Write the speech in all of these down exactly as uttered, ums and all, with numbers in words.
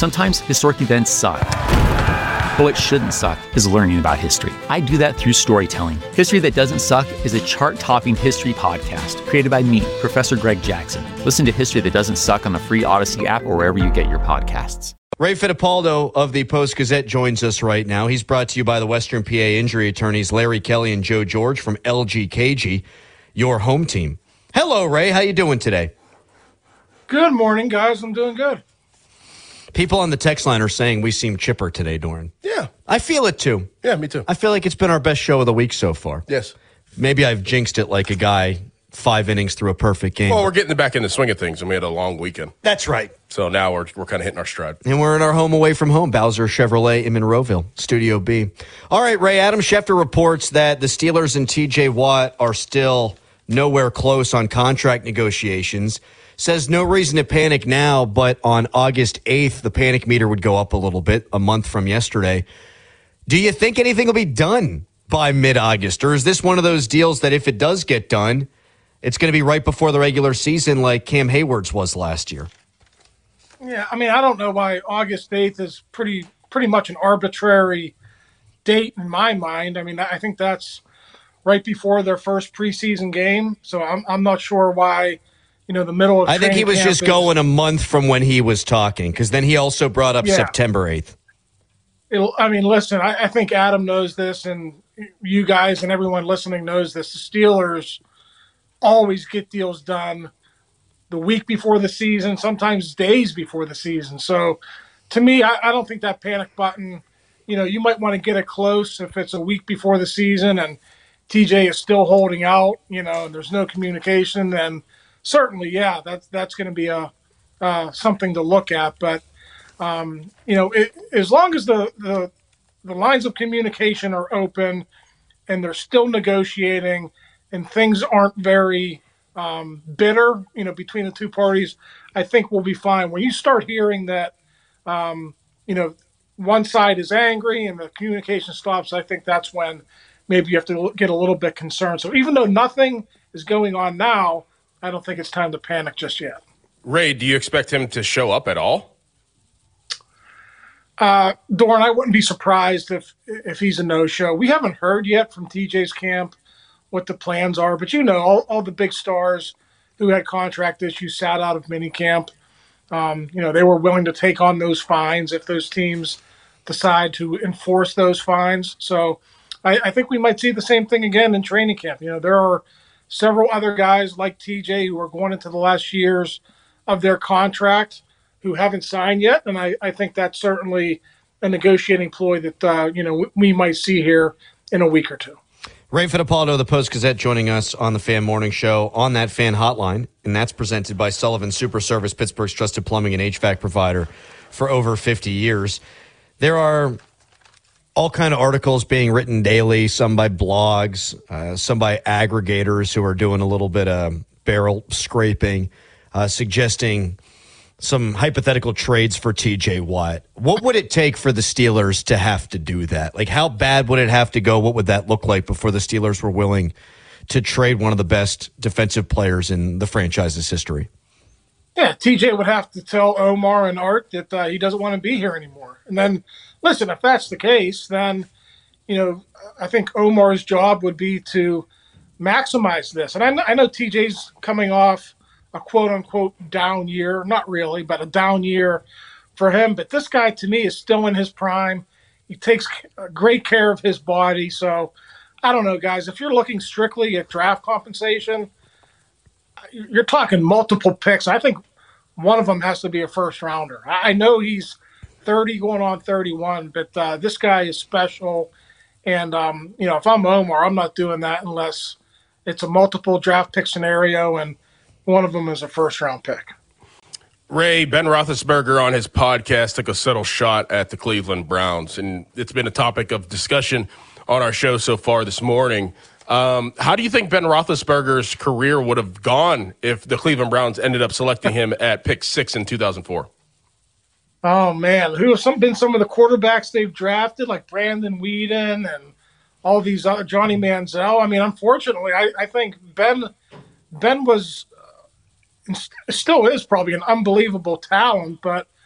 Sometimes historic events suck. But what shouldn't suck is learning about history. I do that through storytelling. History That Doesn't Suck is a chart-topping history podcast created by me, Professor Greg Jackson. Listen to History That Doesn't Suck on the free Odyssey app or wherever you get your podcasts. Ray Fittipaldo of the Post-Gazette joins us right now. He's brought to you by the Western P A injury attorneys Larry Kelly and Joe George from L G K G, your home team. Hello, Ray. How you doing today? Good morning, guys. I'm doing good. People on the text line are saying we seem chipper today, Doran. Yeah. I feel it, too. Yeah, me too. I feel like it's been our best show of the week so far. Yes. Maybe I've jinxed it like a guy five innings through a perfect game. Well, we're getting back in the swing of things, and we had a long weekend. That's right. So now we're we're kind of hitting our stride. And we're in our home away from home, Bowser Chevrolet in Monroeville, Studio B. All right, Ray, Adam Schefter reports that the Steelers and T J Watt are still nowhere close on contract negotiations. Says no reason to panic now, but on August eighth, the panic meter would go up a little bit, a month from yesterday. Do you think anything will be done by mid-August? Or is this one of those deals that if it does get done, it's going to be right before the regular season like Cam Hayward's was last year? Yeah, I mean, I don't know why August eighth is pretty pretty much an arbitrary date in my mind. I mean, I think that's right before their first preseason game. So I'm I'm not sure why, you know, the middle of I think he was just is, going a month from when he was talking, because then he also brought up yeah. September eighth. It'll, I mean, listen, I, I think Adam knows this, and you guys and everyone listening knows this. The Steelers always get deals done the week before the season, sometimes days before the season. So to me, I, I don't think that panic button, you know, you might want to get it close if it's a week before the season and T J is still holding out, you know, and there's no communication, then certainly, yeah, that's, that's going to be a uh, something to look at. But, um, you know, it, as long as the, the, the lines of communication are open and they're still negotiating and things aren't very um, bitter, you know, between the two parties, I think we'll be fine. When you start hearing that, um, you know, one side is angry and the communication stops, I think that's when maybe you have to get a little bit concerned. So even though nothing is going on now, I don't think it's time to panic just yet. Ray, do you expect him to show up at all? Uh, Doran, I wouldn't be surprised if if he's a no-show. We haven't heard yet from T J's camp what the plans are, but you know, all, all the big stars who had contract issues sat out of minicamp. Um, you know, they were willing to take on those fines if those teams decide to enforce those fines. So I, I think we might see the same thing again in training camp. You know, there are several other guys like T J who are going into the last years of their contract who haven't signed yet, and I, I think that's certainly a negotiating ploy that, uh, you know, we might see here in a week or two. Ray Fittipaldo of the Post-Gazette joining us on the Fan Morning Show on that fan hotline, and that's presented by Sullivan Super Service, Pittsburgh's trusted plumbing and H V A C provider for over fifty years. There are all kind of articles being written daily, some by blogs, uh, some by aggregators who are doing a little bit of barrel scraping, uh, suggesting some hypothetical trades for T J Watt. What would it take for the Steelers to have to do that? Like, how bad would it have to go? What would that look like before the Steelers were willing to trade one of the best defensive players in the franchise's history? Yeah, T J would have to tell Omar and Art that uh, he doesn't want to be here anymore. And then, listen, if that's the case, then, you know, I think Omar's job would be to maximize this. And I know, I know T J's coming off a quote-unquote down year. Not really, but a down year for him. But this guy, to me, is still in his prime. He takes great care of his body. So, I don't know, guys. If you're looking strictly at draft compensation, you're talking multiple picks. I think one of them has to be a first-rounder. I know he's thirty going on thirty-one, but uh, this guy is special. And, um, you know, if I'm Omar, I'm not doing that unless it's a multiple draft pick scenario and one of them is a first-round pick. Ray, Ben Roethlisberger on his podcast took a subtle shot at the Cleveland Browns, and it's been a topic of discussion on our show so far this morning. Um, how do you think Ben Roethlisberger's career would have gone if the Cleveland Browns ended up selecting him at pick six in two thousand four? Oh, man. Who have some, been some of the quarterbacks they've drafted, like Brandon Weeden and all these other, Johnny Manziel? I mean, unfortunately, I, I think Ben Ben was uh, – still is probably an unbelievable talent, but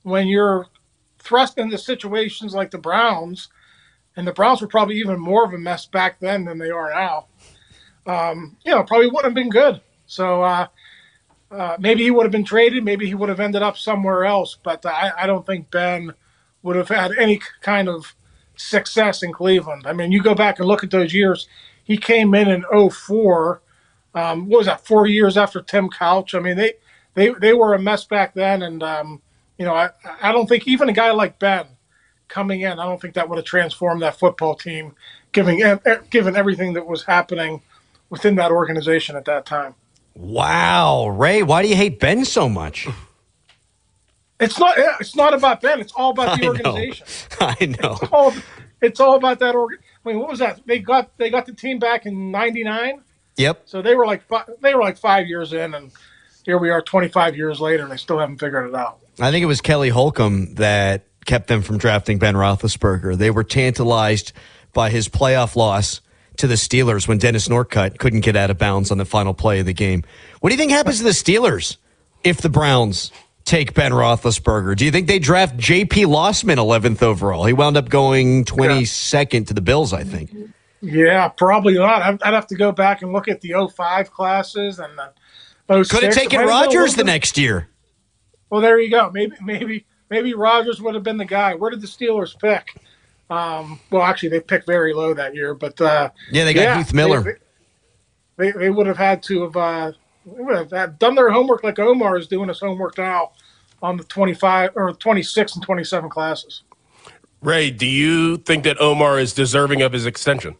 when you're thrust into situations like the Browns, and the Browns were probably even more of a mess back then than they are now, um, you know, probably wouldn't have been good. So uh, uh, maybe he would have been traded. Maybe he would have ended up somewhere else. But I, I don't think Ben would have had any kind of success in Cleveland. I mean, you go back and look at those years. He came in in oh four. Um, what was that, four years after Tim Couch? I mean, they they, they were a mess back then. And, um, you know, I, I don't think even a guy like Ben coming in, I don't think that would have transformed that football team, given, given everything that was happening within that organization at that time. Wow, Ray, why do you hate Ben so much? It's not. It's not about Ben. It's all about the I organization. Know. I know. It's all, it's all about that org. I mean, what was that? They got they got the team back in ninety-nine. Yep. So they were like they were like five years in, and here we are, twenty-five years later, and they still haven't figured it out. I think it was Kelly Holcomb that kept them from drafting Ben Roethlisberger. They were tantalized by his playoff loss to the Steelers when Dennis Northcutt couldn't get out of bounds on the final play of the game. What do you think happens to the Steelers if the Browns take Ben Roethlisberger? Do you think they draft J P. Lossman eleventh overall? He wound up going twenty-second to the Bills, I think. Yeah, probably not. I'd, I'd have to go back and look at the oh five classes and the oh six. Could have taken Rodgers the next year. Well, there you go. Maybe, maybe, maybe Rodgers would have been the guy. Where did the Steelers pick? Um, well, actually, they picked very low that year, but uh, yeah, they got yeah, Heath Miller. They, they, they would have had to have, uh, would have done their homework like Omar is doing his homework now on the twenty-five or twenty-six and twenty-seven classes. Ray, do you think that Omar is deserving of his extension?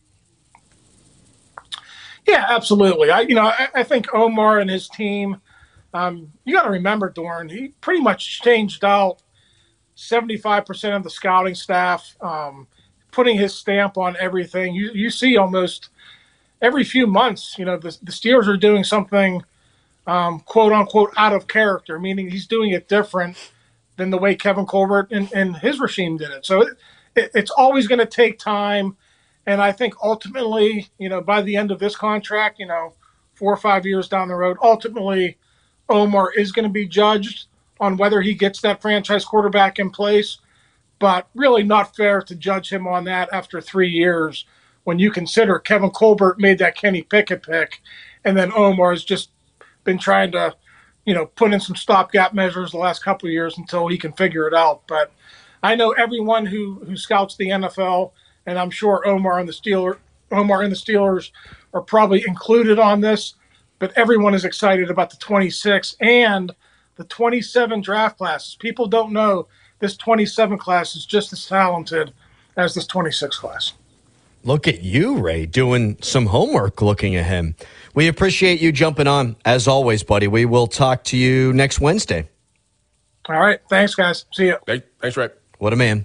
Yeah, absolutely. I, you know, I, I think Omar and his team. Um, you got to remember, Doran, he pretty much changed out seventy-five percent of the scouting staff, um, putting his stamp on everything. You you see almost every few months, you know, the, the Steelers are doing something, um, quote unquote, out of character, meaning he's doing it different than the way Kevin Colbert and, and his regime did it. So it, it, it's always going to take time. And I think ultimately, you know, by the end of this contract, you know, four or five years down the road, ultimately Omar is going to be judged on whether he gets that franchise quarterback in place, but really not fair to judge him on that after three years when you consider Kevin Colbert made that Kenny Pickett pick, and then Omar has just been trying to, you know, put in some stopgap measures the last couple of years until he can figure it out. But I know everyone who, who scouts the N F L, and I'm sure Omar and the Steelers, Omar and the Steelers are probably included on this, but everyone is excited about the twenty-six and the twenty-seven draft classes. People don't know this twenty-seven class is just as talented as this twenty-six class. Look at you, Ray, doing some homework looking at him. We appreciate you jumping on, as always, buddy. We will talk to you next Wednesday. All right. Thanks, guys. See you. Hey, thanks, Ray. What a man.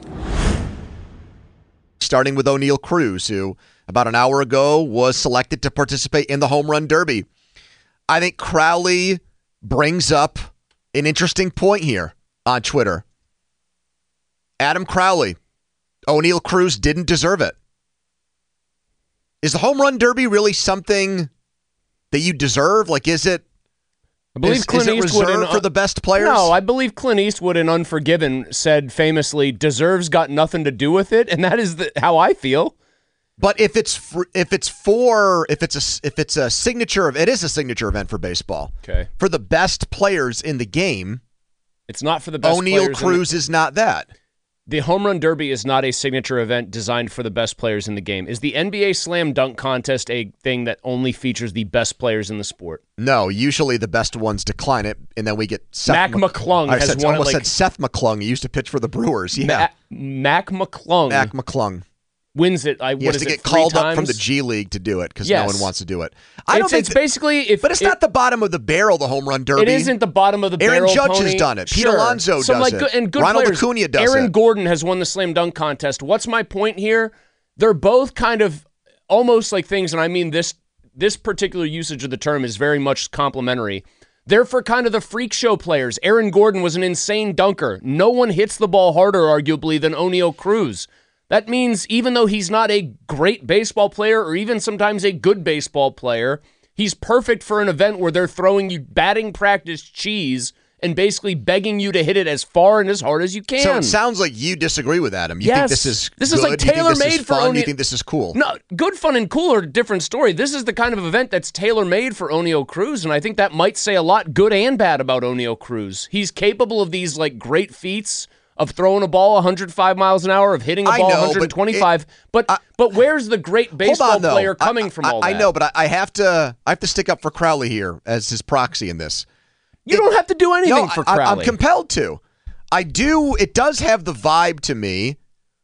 Starting with O'Neal Cruz, who about an hour ago was selected to participate in the Home Run Derby. I think Crowley brings up an interesting point here on Twitter. Adam Crowley, O'Neal Cruz didn't deserve it. Is the Home Run Derby really something that you deserve? Like, is it, I believe is, Clint is it Eastwood reserved in, for the best players? No, I believe Clint Eastwood in Unforgiven said famously, deserves got nothing to do with it, and that is the, how I feel. But if it's for, if it's for if it's a if it's a signature of it is a signature event for baseball. Okay. For the best players in the game, it's not for the best O'Neal players. Cruz is not that. The Home Run Derby is not a signature event designed for the best players in the game. Is the N B A Slam Dunk Contest a thing that only features the best players in the sport? No, usually the best ones decline it, and then we get Seth Mac Mc- McClung I has said, won it almost like- said Seth McClung. He used to pitch for the Brewers. Yeah, Ma- Mac McClung Mac McClung. wins it. I, He what has is to it, get three called times? up from the G League to do it because Yes. no one wants to do it. I It's, don't think it's that- basically if but it's it, not the bottom of the barrel. The Home Run Derby. It isn't the bottom of the Aaron barrel. Judge Pony. has done it. Pete Sure. Alonso Some, does like, it. good- and good Ronald players. Acuna does Aaron it. Gordon has won the Slam Dunk Contest. What's my point here? They're both kind of almost like things, and I mean this this particular usage of the term is very much complimentary. They're for kind of the freak show players. Aaron Gordon was an insane dunker. No one hits the ball harder, arguably, than O'Neal Cruz. That means even though he's not a great baseball player or even sometimes a good baseball player, he's perfect for an event where they're throwing you batting practice cheese and basically begging you to hit it as far and as hard as you can. So it sounds like you disagree with Adam. You yes. think this is this good? is like tailor-made for fun? O'Neal. You think this is cool? No, good, fun, and cool are a different story. This is the kind of event that's tailor-made for O'Neal Cruz, and I think that might say a lot, good and bad, about O'Neal Cruz. He's capable of these like great feats of throwing a ball one hundred five miles an hour, of hitting a I ball know, one hundred twenty-five. But but, but, I, but where's the great baseball on, player coming I, from I, all I that? know, but I, I have to I have to stick up for Crowley here as his proxy in this. You it, don't have to do anything no, for I, Crowley. I'm compelled to. I do. It does have the vibe to me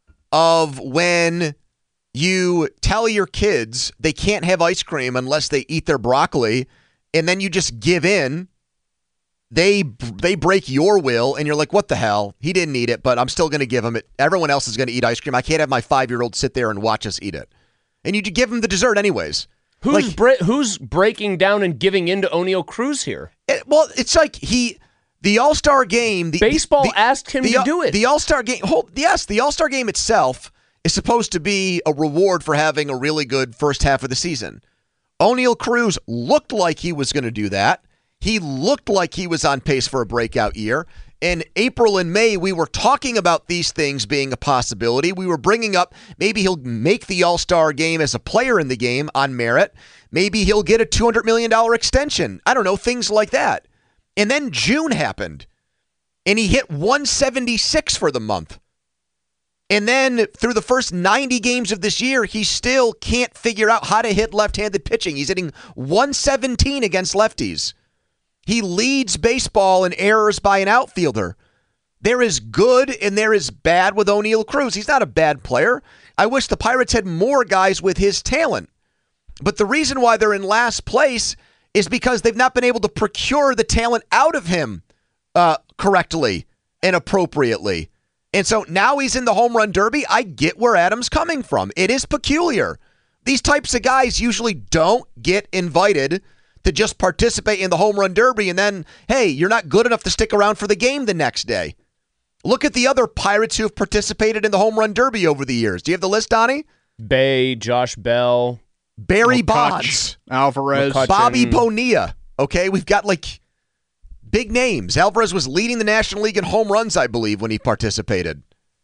of when you tell your kids they can't have ice cream unless they eat their broccoli, and then you just give in. They they break your will, and you're like, what the hell? He didn't eat it, but I'm still going to give him it. Everyone else is going to eat ice cream. I can't have my five-year-old sit there and watch us eat it. And you give him the dessert anyways. Who's like, bre- who's breaking down and giving in to O'Neal Cruz here? It, well, it's like he the All-Star game. The, Baseball the, asked him the, to do it. The All-Star game. Hold, yes, the All-Star game itself is supposed to be a reward for having a really good first half of the season. O'Neal Cruz looked like he was going to do that. He looked like he was on pace for a breakout year. In April and May, we were talking about these things being a possibility. We were bringing up maybe he'll make the All-Star game as a player in the game on merit. Maybe he'll get a two hundred million dollars extension. I don't know, things like that. And then June happened, and he hit one seventy-six for the month. And then through the first ninety games of this year, he still can't figure out how to hit left-handed pitching. He's hitting one seventeen against lefties. He leads baseball in errors by an outfielder. There is good and there is bad with O'Neal Cruz. He's not a bad player. I wish the Pirates had more guys with his talent. But the reason why they're in last place is because they've not been able to procure the talent out of him uh, correctly and appropriately. And so now he's in the home run derby. I get where Adam's coming from. It is peculiar. These types of guys usually don't get invited to just participate in the home run derby, and then, hey, you're not good enough to stick around for the game the next day. Look at the other Pirates who have participated in the home run derby over the years. Do you have the list, Donnie? Bay, Josh Bell, Barry McCutch, Bonds, Alvarez, McCutcheon. Bobby Bonilla. Okay, we've got like big names. Alvarez was leading the National League in home runs, I believe, when he participated.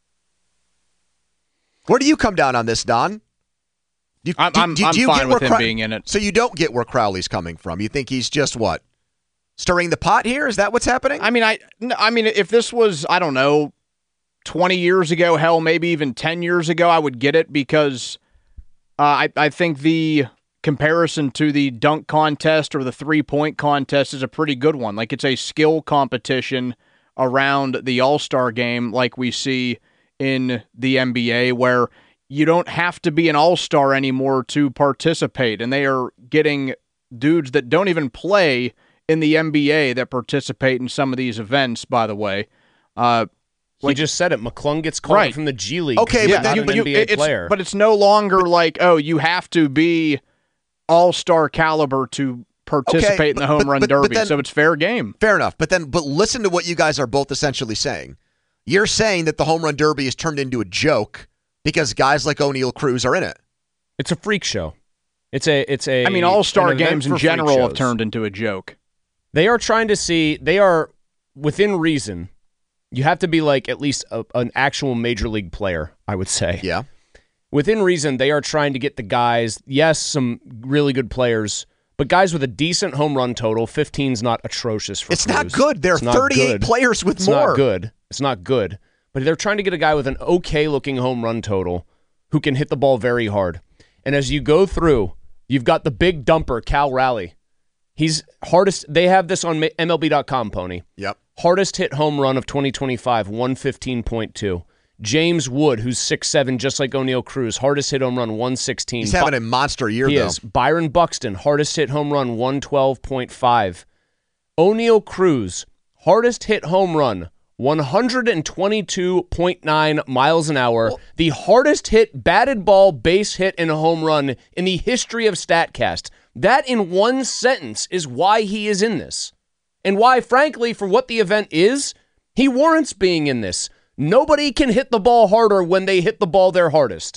Where do you come down on this, Don? You, I'm, do, I'm, do, I'm do you fine get with where him Crow- being in it. So you don't get where Crowley's coming from. You think he's just what? Stirring the pot here? Is that what's happening? I mean, I, no, I mean, if this was, I don't know, twenty years ago, hell, maybe even ten years ago, I would get it because uh, I, I think the comparison to the dunk contest or the three-point contest is a pretty good one. Like, it's a skill competition around the All-Star game like we see in the N B A where you don't have to be an all-star anymore to participate, and they are getting dudes that don't even play in the N B A that participate in some of these events, by the way. Uh, He like, just said it. McClung gets called Right. from the G League. Okay, He's but not then- an but N B A it's, player. But it's no longer like, oh, you have to be all-star caliber to participate Okay, in the but- home but- run but- but derby, then- so it's fair game. Fair enough. But then, but listen to what you guys are both essentially saying. You're saying that the home run derby is turned into a joke because guys like O'Neal Cruz are in it. It's a freak show. It's a. It's a. I mean, all-star an event games in for freak general have shows. turned into a joke. They are trying to see. They are within reason. You have to be like at least a, an actual major league player, I would say. Yeah. Within reason, they are trying to get the guys. Yes, some really good players, but guys with a decent home run total. fifteen's not atrocious for. It's Cruz. not good. There are It's not thirty-eight good. players with It's more. not good. It's not good. But they're trying to get a guy with an okay-looking home run total who can hit the ball very hard. And as you go through, you've got the big dumper, Cal Raleigh. He's hardest. They have this on M L B dot com, Pony. Yep. Hardest hit home run of twenty twenty-five, one fifteen point two. James Wood, who's six seven, just like O'Neal Cruz, hardest hit home run, one sixteen. He's having a monster year, He though. is. Byron Buxton, hardest hit home run, one twelve point five. O'Neal Cruz, hardest hit home run, one twenty-two point nine miles an hour. Well, the hardest hit batted ball, base hit, and home run in the history of StatCast. That in one sentence is why he is in this. And why, frankly, for what the event is, he warrants being in this. Nobody can hit the ball harder when they hit the ball their hardest.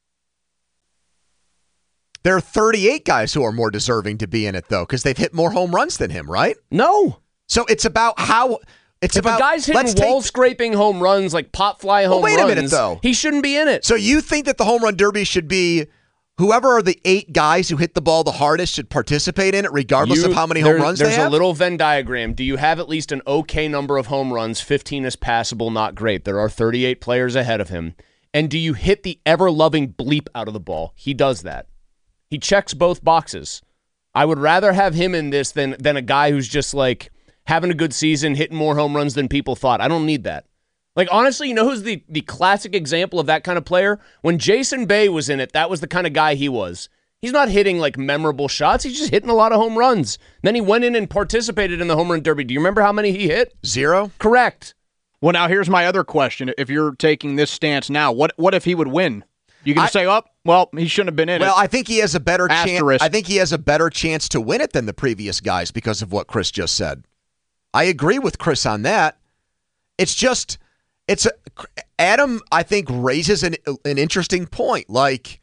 There are thirty-eight guys who are more deserving to be in it, though, because they've hit more home runs than him, right? No. So it's about how it's if about. a guy's hitting wall scraping home runs like pop fly home well, wait runs, a minute, though. he shouldn't be in it. So you think that the home run derby should be whoever are the eight guys who hit the ball the hardest should participate in it, regardless You- of how many there- home runs There's they have? a little Venn diagram. Do you have at least an okay number of home runs? fifteen is passable, not great. There are thirty-eight players ahead of him. And do you hit the ever-loving bleep out of the ball? He does that. He checks both boxes. I would rather have him in this than than a guy who's just like having a good season, hitting more home runs than people thought. I don't need that. Like, honestly, you know who's the, the classic example of that kind of player? When Jason Bay was in it, that was the kind of guy he was. He's not hitting, like, memorable shots. He's just hitting a lot of home runs. Then he went in and participated in the home run derby. Do you remember how many he hit? Zero? Correct. Well, now here's my other question. If you're taking this stance now, what what if he would win? You can I- say, oh, well, he shouldn't have been in Well, it. I think he has a better chance. Asterisk. I think he has a better chance to win it than the previous guys because of what Chris just said. I agree with Chris on that. It's just, it's a, Adam. I think raises an an interesting point. Like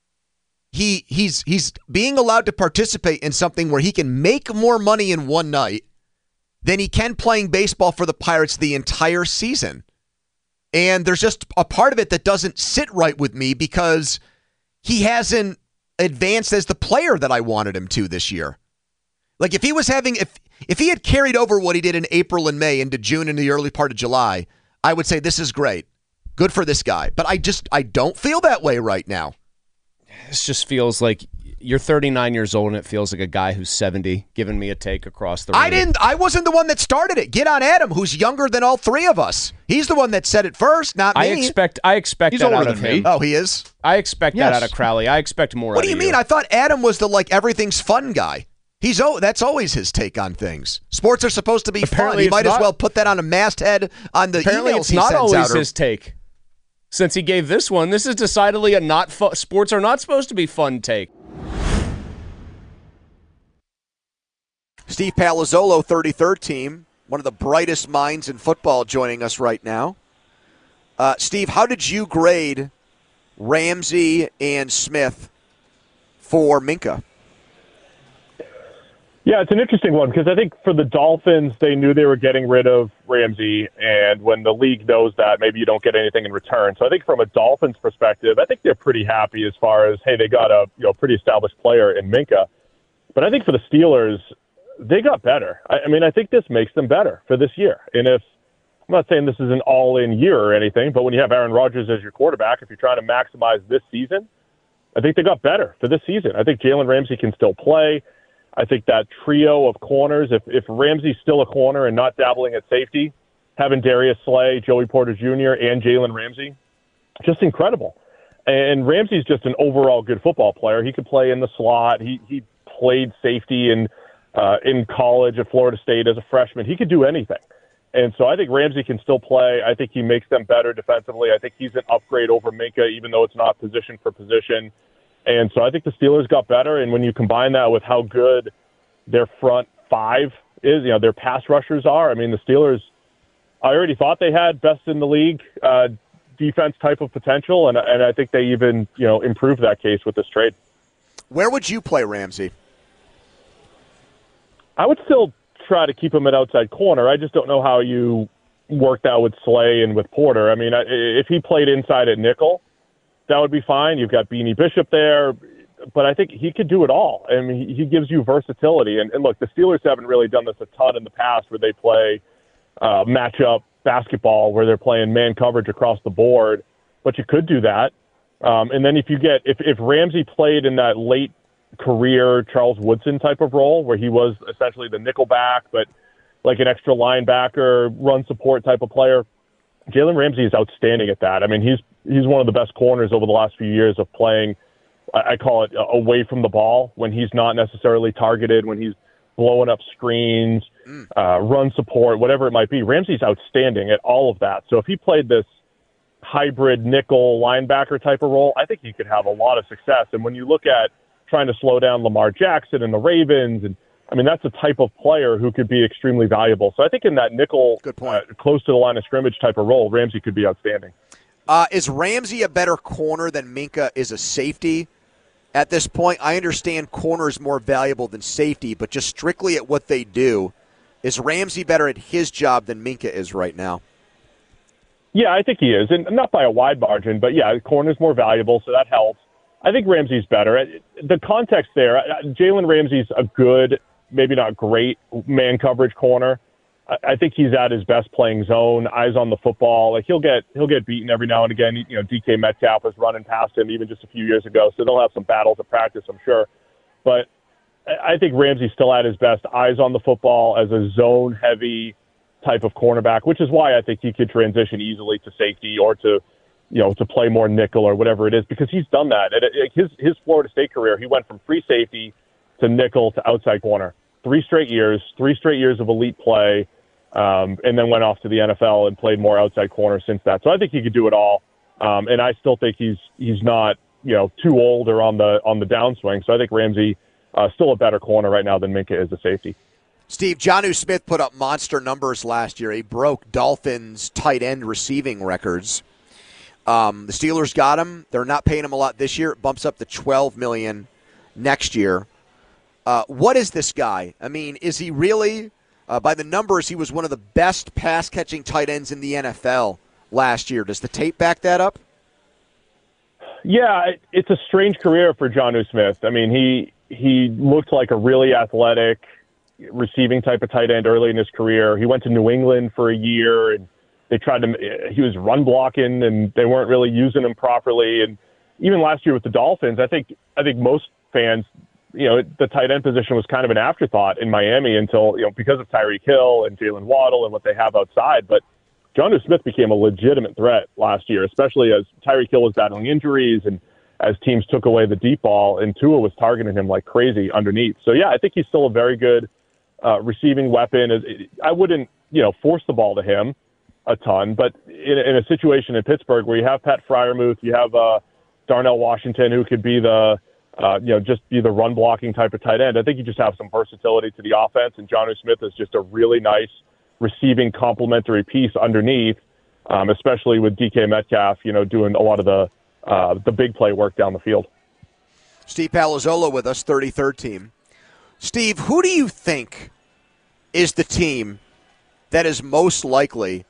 he he's he's being allowed to participate in something where he can make more money in one night than he can playing baseball for the Pirates the entire season. And there's just a part of it that doesn't sit right with me because he hasn't advanced as the player that I wanted him to this year. Like if he was having, if if he had carried over what he did in April and May into June and the early part of July, I would say this is great. Good for this guy. But I just, I don't feel that way right now. This just feels like you're thirty-nine years old and it feels like a guy who's seventy giving me a take across the room. I didn't, I wasn't the one that started it. Get on Adam, who's younger than all three of us. He's the one that said it first, not me. I expect I expect He's that older out of than me. him. Oh, he is? I expect Yes. that out of Crowley. I expect more What out do you of mean? I thought Adam was the like everything's fun guy. He's oh, that's always his take on things. Sports are supposed to be fun. Apparently He it's might as not. well put that on a masthead on the Apparently emails it's he not sends always out. or- his take. Since he gave this one, this is decidedly a not fu- sports are not supposed to be fun take. Steve Palazzolo, thirty-third team, one of the brightest minds in football, joining us right now. Uh, Steve, how did you grade Ramsey and Smith for Minka? Yeah, it's an interesting one because I think for the Dolphins, they knew they were getting rid of Ramsey, and when the league knows that, maybe you don't get anything in return. So I think from a Dolphins perspective, I think they're pretty happy as far as, hey, they got a you know pretty established player in Minka. But I think for the Steelers, they got better. I, I mean, I think this makes them better for this year. And if I'm not saying this is an all-in year or anything, but when you have Aaron Rodgers as your quarterback, if you're trying to maximize this season, I think they got better for this season. I think Jalen Ramsey can still play. I think that trio of corners, if, if Ramsey's still a corner and not dabbling at safety, having Darius Slay, Joey Porter Junior, and Jalen Ramsey, just incredible. And Ramsey's just an overall good football player. He could play in the slot. He he played safety in, uh, in college at Florida State as a freshman. He could do anything. And so I think Ramsey can still play. I think he makes them better defensively. I think he's an upgrade over Minka, even though it's not position for position. And so I think the Steelers got better, and when you combine that with how good their front five is, you know, their pass rushers are, I mean, the Steelers, I already thought they had best in the league uh, defense type of potential, and and I think they even, you know, improved that case with this trade. Where would you play Ramsey? I would still try to keep him at outside corner. I just don't know how you work that with Slay and with Porter. I mean, if he played inside at nickel, that would be fine. You've got Beanie Bishop there, but I think he could do it all. I mean, he gives you versatility. And, and look, the Steelers haven't really done this a ton in the past where they play uh, matchup basketball where they're playing man coverage across the board, but you could do that. Um, and then if you get, if, if Ramsey played in that late career Charles Woodson type of role where he was essentially the nickel back, but like an extra linebacker, run support type of player, Jalen Ramsey is outstanding at that. I mean, he's he's one of the best corners over the last few years of playing, I call it away from the ball, when he's not necessarily targeted, when he's blowing up screens, mm. uh, run support, whatever it might be. Ramsey's outstanding at all of that. So if he played this hybrid nickel linebacker type of role, I think he could have a lot of success. And when you look at trying to slow down Lamar Jackson and the Ravens, and I mean, that's a type of player who could be extremely valuable. So I think in that nickel, Good point. Uh, close to the line of scrimmage type of role, Ramsey could be outstanding. Uh, is Ramsey a better corner than Minka is a safety at this point? I understand corner is more valuable than safety, but just strictly at what they do, Is Ramsey better at his job than Minkah is right now? Yeah, I think he is, and not by a wide margin, but yeah, corner's more valuable, so that helps. I think Ramsey's better. The context there, Jalen Ramsey's a good, maybe not great, man coverage corner. I think he's at his best playing zone, eyes on the football. Like he'll get he'll get beaten every now and again. You know, D K Metcalf was running past him even just a few years ago, so they'll have some battles at practice, I'm sure. But I think Ramsey's still at his best, eyes on the football as a zone-heavy type of cornerback, which is why I think he could transition easily to safety or to, you know, to play more nickel or whatever it is, because he's done that. At his his Florida State career, he went from free safety to nickel to outside corner. Three straight years, three straight years of elite play, um, and then went off to the N F L and played more outside corner since that. So I think he could do it all, um, and I still think he's he's not you know too old or on the on the downswing. So I think Ramsey uh, still a better corner right now than Minkah is a safety. Steve, Jonnu Smith put up monster numbers last year. He broke Dolphins' tight end receiving records. Um, the Steelers got him. They're not paying him a lot this year. It bumps up to twelve million dollars next year. Uh, what is this guy? I mean, is he really, uh, by the numbers, he was one of the best pass-catching tight ends in the N F L last year. Does the tape back that up? Yeah, it's a strange career for Jonnu Smith. I mean, he he looked like a really athletic receiving type of tight end early in his career. He went to New England for a year, and they tried to, he was run blocking, and they weren't really using him properly. And even last year with the Dolphins, I think I think most fans, you know, the tight end position was kind of an afterthought in Miami until, you know, because of Tyreek Hill and Jalen Waddle and what they have outside. But Jonnu Smith became a legitimate threat last year, especially as Tyreek Hill was battling injuries and as teams took away the deep ball, and Tua was targeting him like crazy underneath. So, yeah, I think he's still a very good uh, receiving weapon. I wouldn't, you know, force the ball to him a ton, but in, in a situation in Pittsburgh where you have Pat Freiermuth, you have uh, Darnell Washington, who could be the, uh, you know, just be the run blocking type of tight end. I think you just have some versatility to the offense, and Jonnu Smith is just a really nice receiving complementary piece underneath, um, especially with D K Metcalf, you know, doing a lot of the uh, the big play work down the field. Steve Palazzolo with us, thirty-third team. Steve, who do you think is the team that is most likely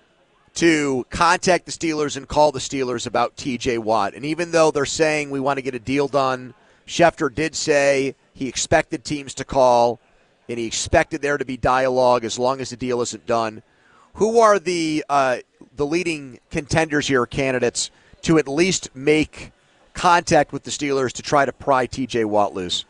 to contact the Steelers and call the Steelers about T J Watt? And even though they're saying we want to get a deal done, Schefter did say he expected teams to call, and he expected there to be dialogue as long as the deal isn't done. Who are the uh, the leading contenders here, candidates, to at least make contact with the Steelers to try to pry T J Watt loose?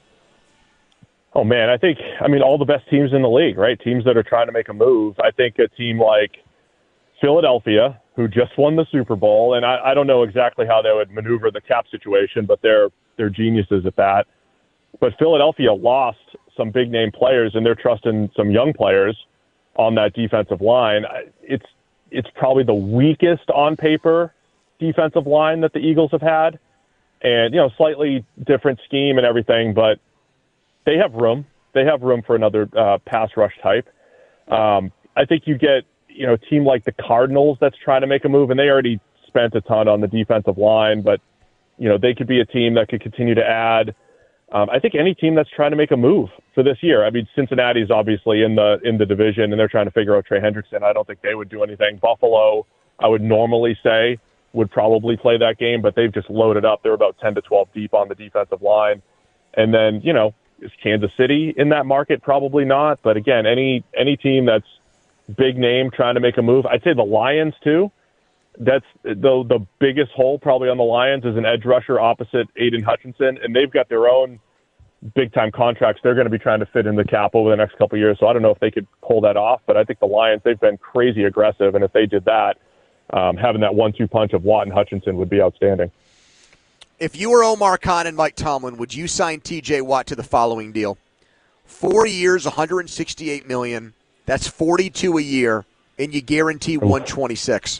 Oh, man, I think, I mean, all the best teams in the league, right? Teams that are trying to make a move. I think a team like Philadelphia, who just won the Super Bowl, and I, I don't know exactly how they would maneuver the cap situation, but they're they're geniuses at that. But Philadelphia lost some big-name players, and they're trusting some young players on that defensive line. It's it's probably the weakest on paper defensive line that the Eagles have had, and, you know, slightly different scheme and everything, but they have room. They have room for another uh, pass rush type. Um, I think you get, you know, a team like the Cardinals that's trying to make a move, and they already spent a ton on the defensive line, but, you know, they could be a team that could continue to add. Um, I think any team that's trying to make a move for this year. I mean, Cincinnati's obviously in the in the division, and they're trying to figure out Trey Hendrickson. I don't think they would do anything. Buffalo, I would normally say, would probably play that game, but they've just loaded up. They're about ten to twelve deep on the defensive line. And then, you know, is Kansas City in that market? Probably not. But again, any any team that's big name trying to make a move, I'd say the Lions too. That's the the biggest hole probably on the Lions is an edge rusher opposite Aiden Hutchinson, and they've got their own big-time contracts they're going to be trying to fit in the cap over the next couple of years. So I don't know if they could pull that off, but I think the Lions, they've been crazy aggressive, and if they did that, um, having that one two punch of Watt and Hutchinson would be outstanding. If you were Omar Khan and Mike Tomlin, would you sign T J Watt to the following deal? Four years, one hundred sixty-eight million dollars. That's forty-two a year, and you guarantee one hundred twenty-six.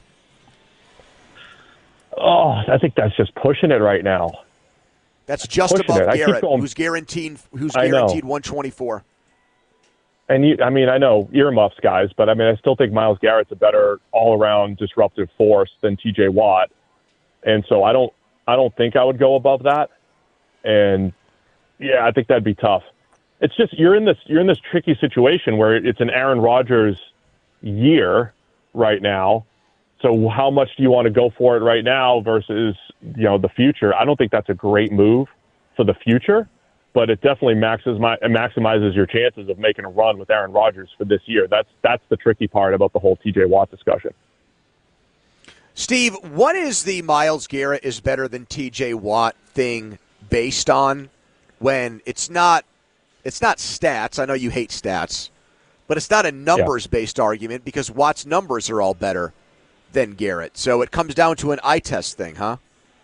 Oh, I think that's just pushing it right now. That's just pushing above it. Garrett, going, who's guaranteed who's guaranteed one hundred twenty-four. And you, I mean, I know earmuffs, guys, but I mean, I still think Myles Garrett's a better all-around disruptive force than T J Watt, and so I don't, I don't think I would go above that. And yeah, I think that'd be tough. it's just you're in this you're in this tricky situation where it's an Aaron Rodgers year right now. So how much do you want to go for it right now versus, you know, the future? I don't think that's a great move for the future, but it definitely maximizes maximizes your chances of making a run with Aaron Rodgers for this year. That's that's the tricky part about the whole T J Watt discussion. Steve, what is the Myles Garrett is better than T J Watt thing based on when it's not it's not stats? I know you hate stats, but it's not a numbers-based yeah. argument because Watt's numbers are all better than Garrett. So it comes down to an eye test thing, huh?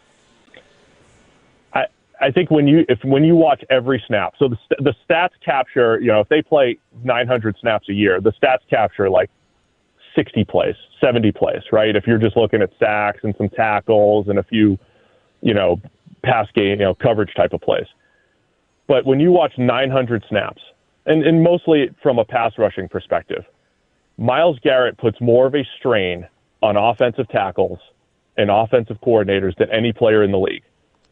I I think when you if when you watch every snap, so the the stats capture, you know, if they play nine hundred snaps a year, the stats capture like sixty plays, seventy plays, right? If you're just looking at sacks and some tackles and a few, you know, pass game, you know, coverage type of plays. But when you watch nine hundred snaps, and, and mostly from a pass rushing perspective, Myles Garrett puts more of a strain on offensive tackles and offensive coordinators than any player in the league.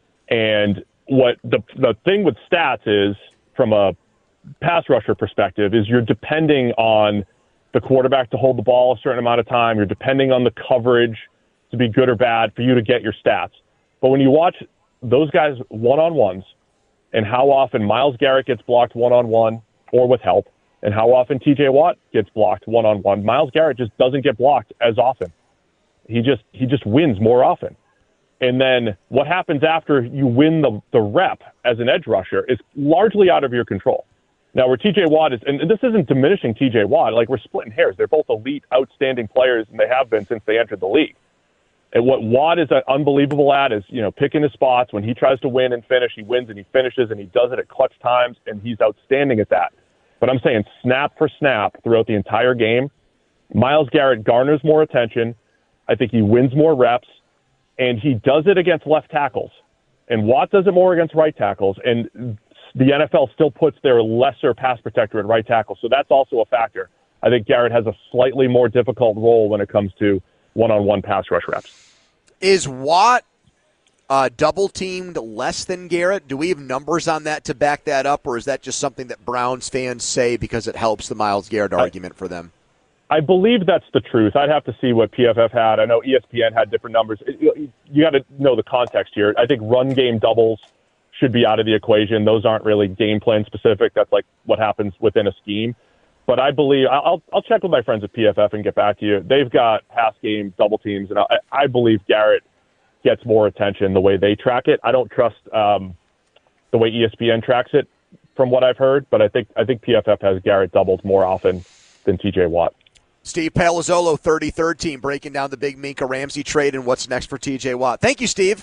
And what the the thing with stats is, from a pass rusher perspective, is you're depending on the quarterback to hold the ball a certain amount of time. You're depending on the coverage to be good or bad for you to get your stats. But when you watch those guys one-on-ones and how often Myles Garrett gets blocked one-on-one or with help, and how often T J Watt gets blocked one-on-one, Myles Garrett just doesn't get blocked as often. He just he just wins more often. And then what happens after you win the, the rep as an edge rusher is largely out of your control. Now, where T J Watt is, and this isn't diminishing T J Watt, like we're splitting hairs. They're both elite, outstanding players, and they have been since they entered the league. And what Watt is unbelievable at is, you know, picking his spots. When he tries to win and finish, he wins and he finishes, and he does it at clutch times, and he's outstanding at that. But I'm saying snap for snap throughout the entire game, Myles Garrett garners more attention. I think he wins more reps, and he does it against left tackles. And Watt does it more against right tackles, and the N F L still puts their lesser pass protector at right tackle. So that's also a factor. I think Garrett has a slightly more difficult role when it comes to one-on-one pass rush reps. Is Watt uh, double-teamed less than Garrett? Do we have numbers on that to back that up, or is that just something that Browns fans say because it helps the Myles Garrett argument for them? I believe that's the truth. I'd have to see what P F F had. I know E S P N had different numbers. You got to know the context here. I think run game doubles should be out of the equation. Those aren't really game plan specific. That's like what happens within a scheme. But I believe I'll I'll check with my friends at P F F and get back to you. They've got pass game double teams, and I, I believe Garrett gets more attention the way they track it. I don't trust um, the way E S P N tracks it, from what I've heard. But I think I think P F F has Garrett doubled more often than T J Watt. Steve Palazzolo, thirty-third team, breaking down the big Minka Ramsey trade and what's next for T J Watt. Thank you, Steve.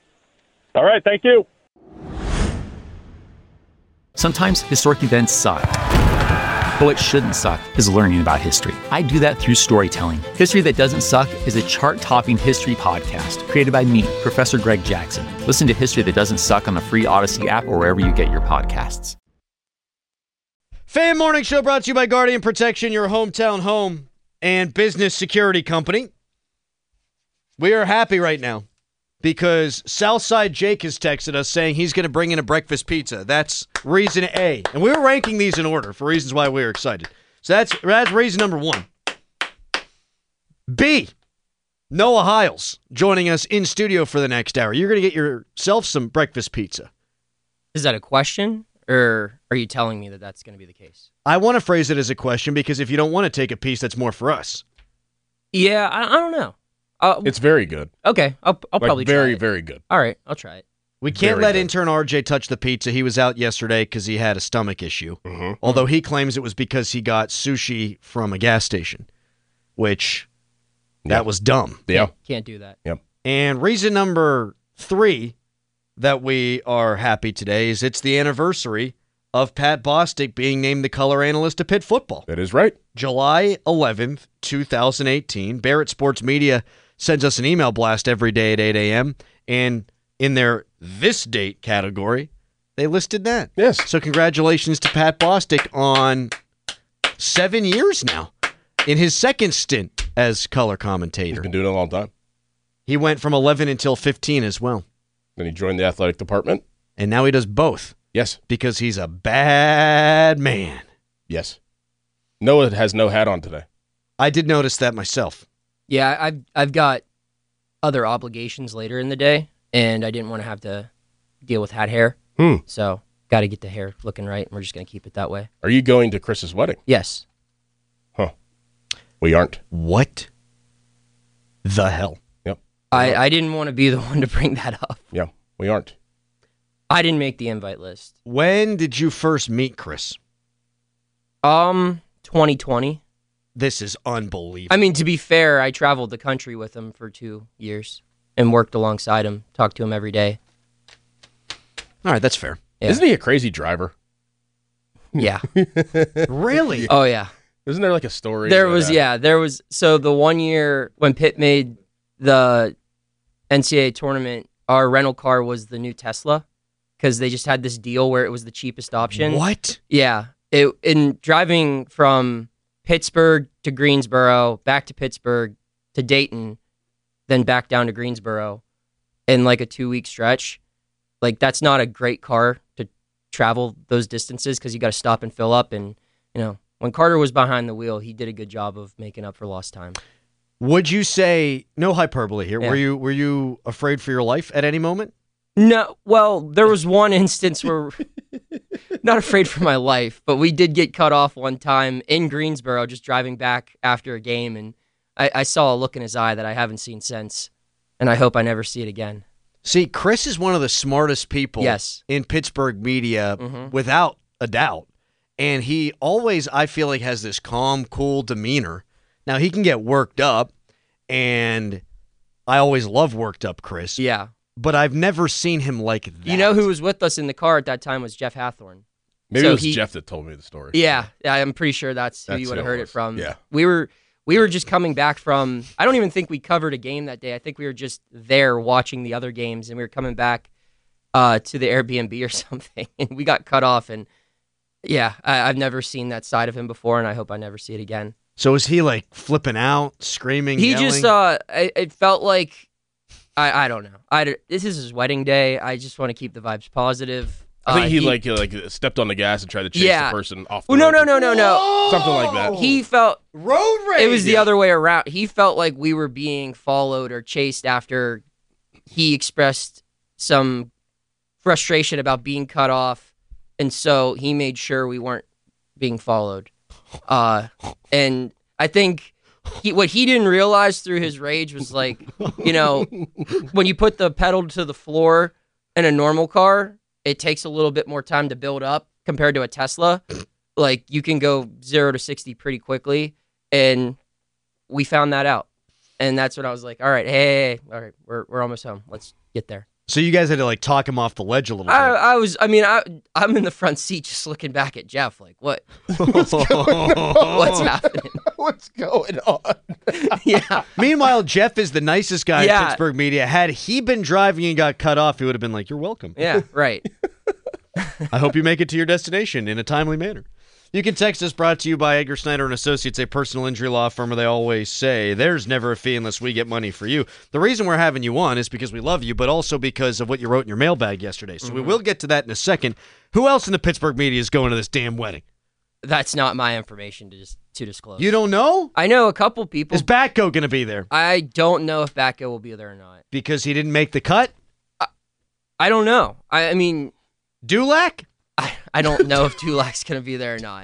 All right, thank you. Sometimes historic events suck. But what shouldn't suck is learning about history. I do that through storytelling. History That Doesn't Suck is a chart-topping history podcast created by me, Professor Greg Jackson. Listen to History That Doesn't Suck on the free Odyssey app or wherever you get your podcasts. Fan Morning Show brought to you by Guardian Protection, your hometown home and business security company. We are happy right now because Southside Jake has texted us saying he's going to bring in a breakfast pizza. That's reason A. And we were ranking these in order for reasons why we were excited. So that's, that's reason number one. B, Noah Hiles joining us in studio for the next hour. You're going to get yourself some breakfast pizza. Is that a question, or are you telling me that that's going to be the case? I want to phrase it as a question because if you don't want to take a piece, that's more for us. Yeah, I, I don't know. Uh, it's very good. Okay, I'll, I'll like probably very, try it. very good. All right, I'll try it. We can't Very let good. intern R J touch the pizza. He was out yesterday because he had a stomach issue. Mm-hmm. Although he claims it was because he got sushi from a gas station, which that Yep. was dumb. Yeah. Can't do that. Yep. And reason number three that we are happy today is it's the anniversary of Pat Bostic being named the color analyst of Pitt football. That is right. July eleventh, twenty eighteen. Barrett Sports Media sends us an email blast every day at eight a.m. And in their this date category, they listed that. Yes. So congratulations to Pat Bostic on seven years now in his second stint as color He's commentator. been doing it a long time. He went from eleven until fifteen as well. Then he joined the athletic department. And now he does both. Yes. Because he's a bad man. Yes. Noah has no hat on today. I did notice that myself. Yeah, I've I've got other obligations later in the day, and I didn't want to have to deal with hat hair. Hmm. So got to get the hair looking right, and we're just going to keep it that way. Are you going to Chris's wedding? Yes. Huh. We aren't. What the hell? Yep. I, I didn't want to be the one to bring that up. Yeah, we aren't. I didn't make the invite list. When did you first meet Chris? Um, twenty twenty. This is unbelievable. I mean, to be fair, I traveled the country with him for two years and worked alongside him, talked to him every day. All right, that's fair. Yeah. Isn't he a crazy driver? Yeah. Really? Oh, yeah. Isn't there like a story? There about was, that? yeah, there was. So the one year when Pitt made the N C double A tournament, our rental car was the new Tesla because they just had this deal where it was the cheapest option. What? Yeah. It, in driving from Pittsburgh to Greensboro, back to Pittsburgh to Dayton, then back down to Greensboro in like a two-week stretch, like that's not a great car to travel those distances because you got to stop and fill up. And, you know, when Carter was behind the wheel, he did a good job of making up for lost time. Would you say, no hyperbole here, Yeah. were you were you afraid for your life at any moment? No, well, there was one instance where, not afraid for my life, but we did get cut off one time in Greensboro, just driving back after a game, and I, I saw a look in his eye that I haven't seen since, and I hope I never see it again. See, Chris is one of the smartest people Yes. in Pittsburgh media, Mhm. without a doubt. And he always, I feel like, has this calm, cool demeanor. Now, he can get worked up, and I always love worked up Chris. Yeah. But I've never seen him like that. You know who was with us in the car at that time was Jeff Hathorn. Maybe So it was he- Jeff that told me the story. Yeah, I'm pretty sure that's who That's you would who have it heard it was. from. Yeah. We were we were just coming back from, I don't even think we covered a game that day. I think we were just there watching the other games, and we were coming back uh, to the Airbnb or something, and we got cut off. And yeah, I, I've never seen that side of him before, and I hope I never see it again. So is he like flipping out, screaming, He yelling? just, uh, it, it felt like, I, I don't know. I, this is his wedding day. I just want to keep the vibes positive. I think Uh, he, like like stepped on the gas and tried to chase Yeah. the person off. The Well, no, road. no, no, no, no. Something like that. He felt road rage. it was the other way around. He felt like we were being followed or chased after he expressed some frustration about being cut off, and so he made sure we weren't being followed. Uh, and I think he, what he didn't realize through his rage was like, you know, when you put the pedal to the floor in a normal car, it takes a little bit more time to build up compared to a Tesla. Like, you can go zero to sixty pretty quickly, and we found that out. And that's when I was like, all right, hey, all right, we're we're almost home. Let's get there. So you guys had to like talk him off the ledge a little I, bit. I was, I mean, I, I'm in the front seat just looking back at Jeff like, what? What's going on? What's happening? What's going on? Yeah. Meanwhile, Jeff is the nicest guy Yeah. in Pittsburgh media. Had he been driving and got cut off, he would have been like, "You're welcome. Yeah, right. I hope you make it to your destination in a timely manner." You can text us, brought to you by Edgar Snyder and Associates, a personal injury law firm where they always say, there's never a fee unless we get money for you. The reason we're having you on is because we love you, but also because of what you wrote in your mailbag yesterday. So we will get to that in a second. Who else in the Pittsburgh media is going to this damn wedding? That's not my information to just to disclose. You don't know? I know a couple people. Is Batco going to be there? I don't know if Batco will be there or not. Because he didn't make the cut? I don't know. I, I mean, Dulac? I, I don't know if Dulac's going to be there or not.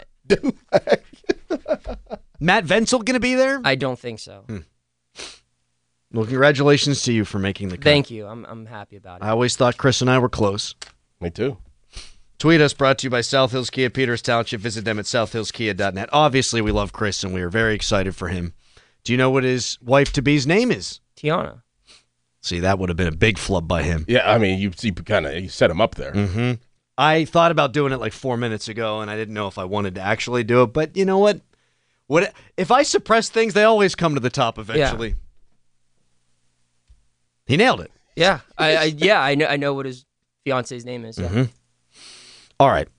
Matt Venzel going to be there? I don't think so. Hmm. Well, congratulations to you for making the cut. Thank you. I'm I'm happy about it. I always thought Chris and I were close. Me too. Tweet us, brought to you by South Hills Kia, Peters Township. Visit them at south hills kia dot net. Obviously, we love Chris, and we are very excited for him. Do you know what his wife-to-be's name is? Tiana. See, that would have been a big flub by him. Yeah, I mean, you, you kind of you set him up there. Mm-hmm. I thought about doing it like four minutes ago, and I didn't know if I wanted to actually do it. But you know what? What if I suppress things? They always come to the top eventually. Yeah. He nailed it. Yeah, I, I yeah I know I know what his fiance's name is. Yeah. Mm-hmm. All right.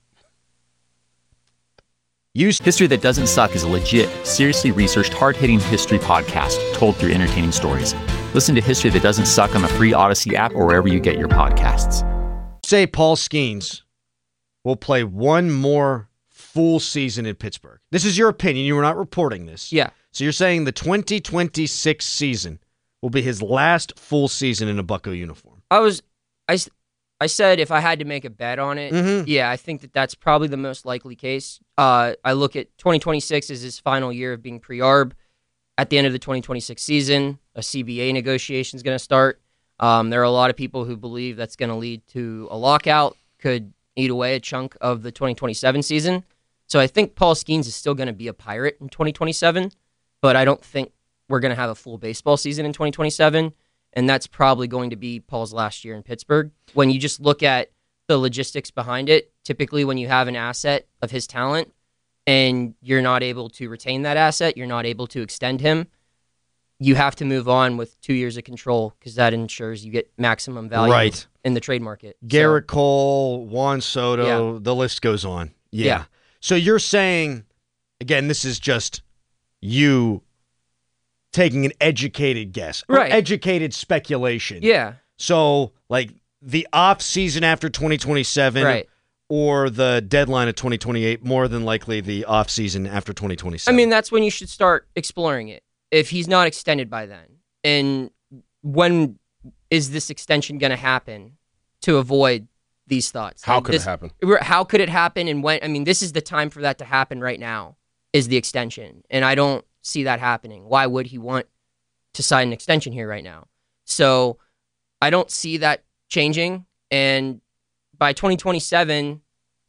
Use History That Doesn't Suck is a legit, seriously researched, hard-hitting history podcast told through entertaining stories. Listen to History That Doesn't Suck on the free Odyssey app or wherever you get your podcasts. Say Paul Skeens will play one more full season in Pittsburgh. This is your opinion. You were not reporting this. Yeah. So you're saying the twenty twenty-six season will be his last full season in a Bucco uniform. I was, I, s- I said if I had to make a bet on it, Mhm. yeah, I think that that's probably the most likely case. Uh, I look at twenty twenty-six as his final year of being pre-arb. At the end of the twenty twenty-six season, a C B A negotiation is going to start. Um, there are a lot of people who believe that's going to lead to a lockout, could eat away a chunk of the twenty twenty-seven season. So I think Paul Skeens is still going to be a Pirate in twenty twenty-seven, but I don't think we're going to have a full baseball season in twenty twenty-seven, and that's probably going to be Paul's last year in Pittsburgh. When you just look at the logistics behind it, typically when you have an asset of his talent and you're not able to retain that asset, you're not able to extend him, you have to move on with two years of control because that ensures you get maximum value Right. in the trade market. Garrett So, Cole, Juan Soto, Yeah. the list goes on. Yeah. Yeah. So you're saying, again, this is just you taking an educated guess, or Right. educated speculation. yeah, So, like, the off season after twenty twenty-seven right. or the deadline of twenty twenty-eight, more than likely the off season after twenty I twenty-seven. mean, that's when you should start exploring it. If he's not extended by then, and when is this extension going to happen to avoid these thoughts? How Like, could this- it happen? How could it happen, and when? I mean, this is the time for that to happen right now, is the extension. And I don't see that happening. Why would he want to sign an extension here right now? So I don't see that changing. And by twenty twenty-seven,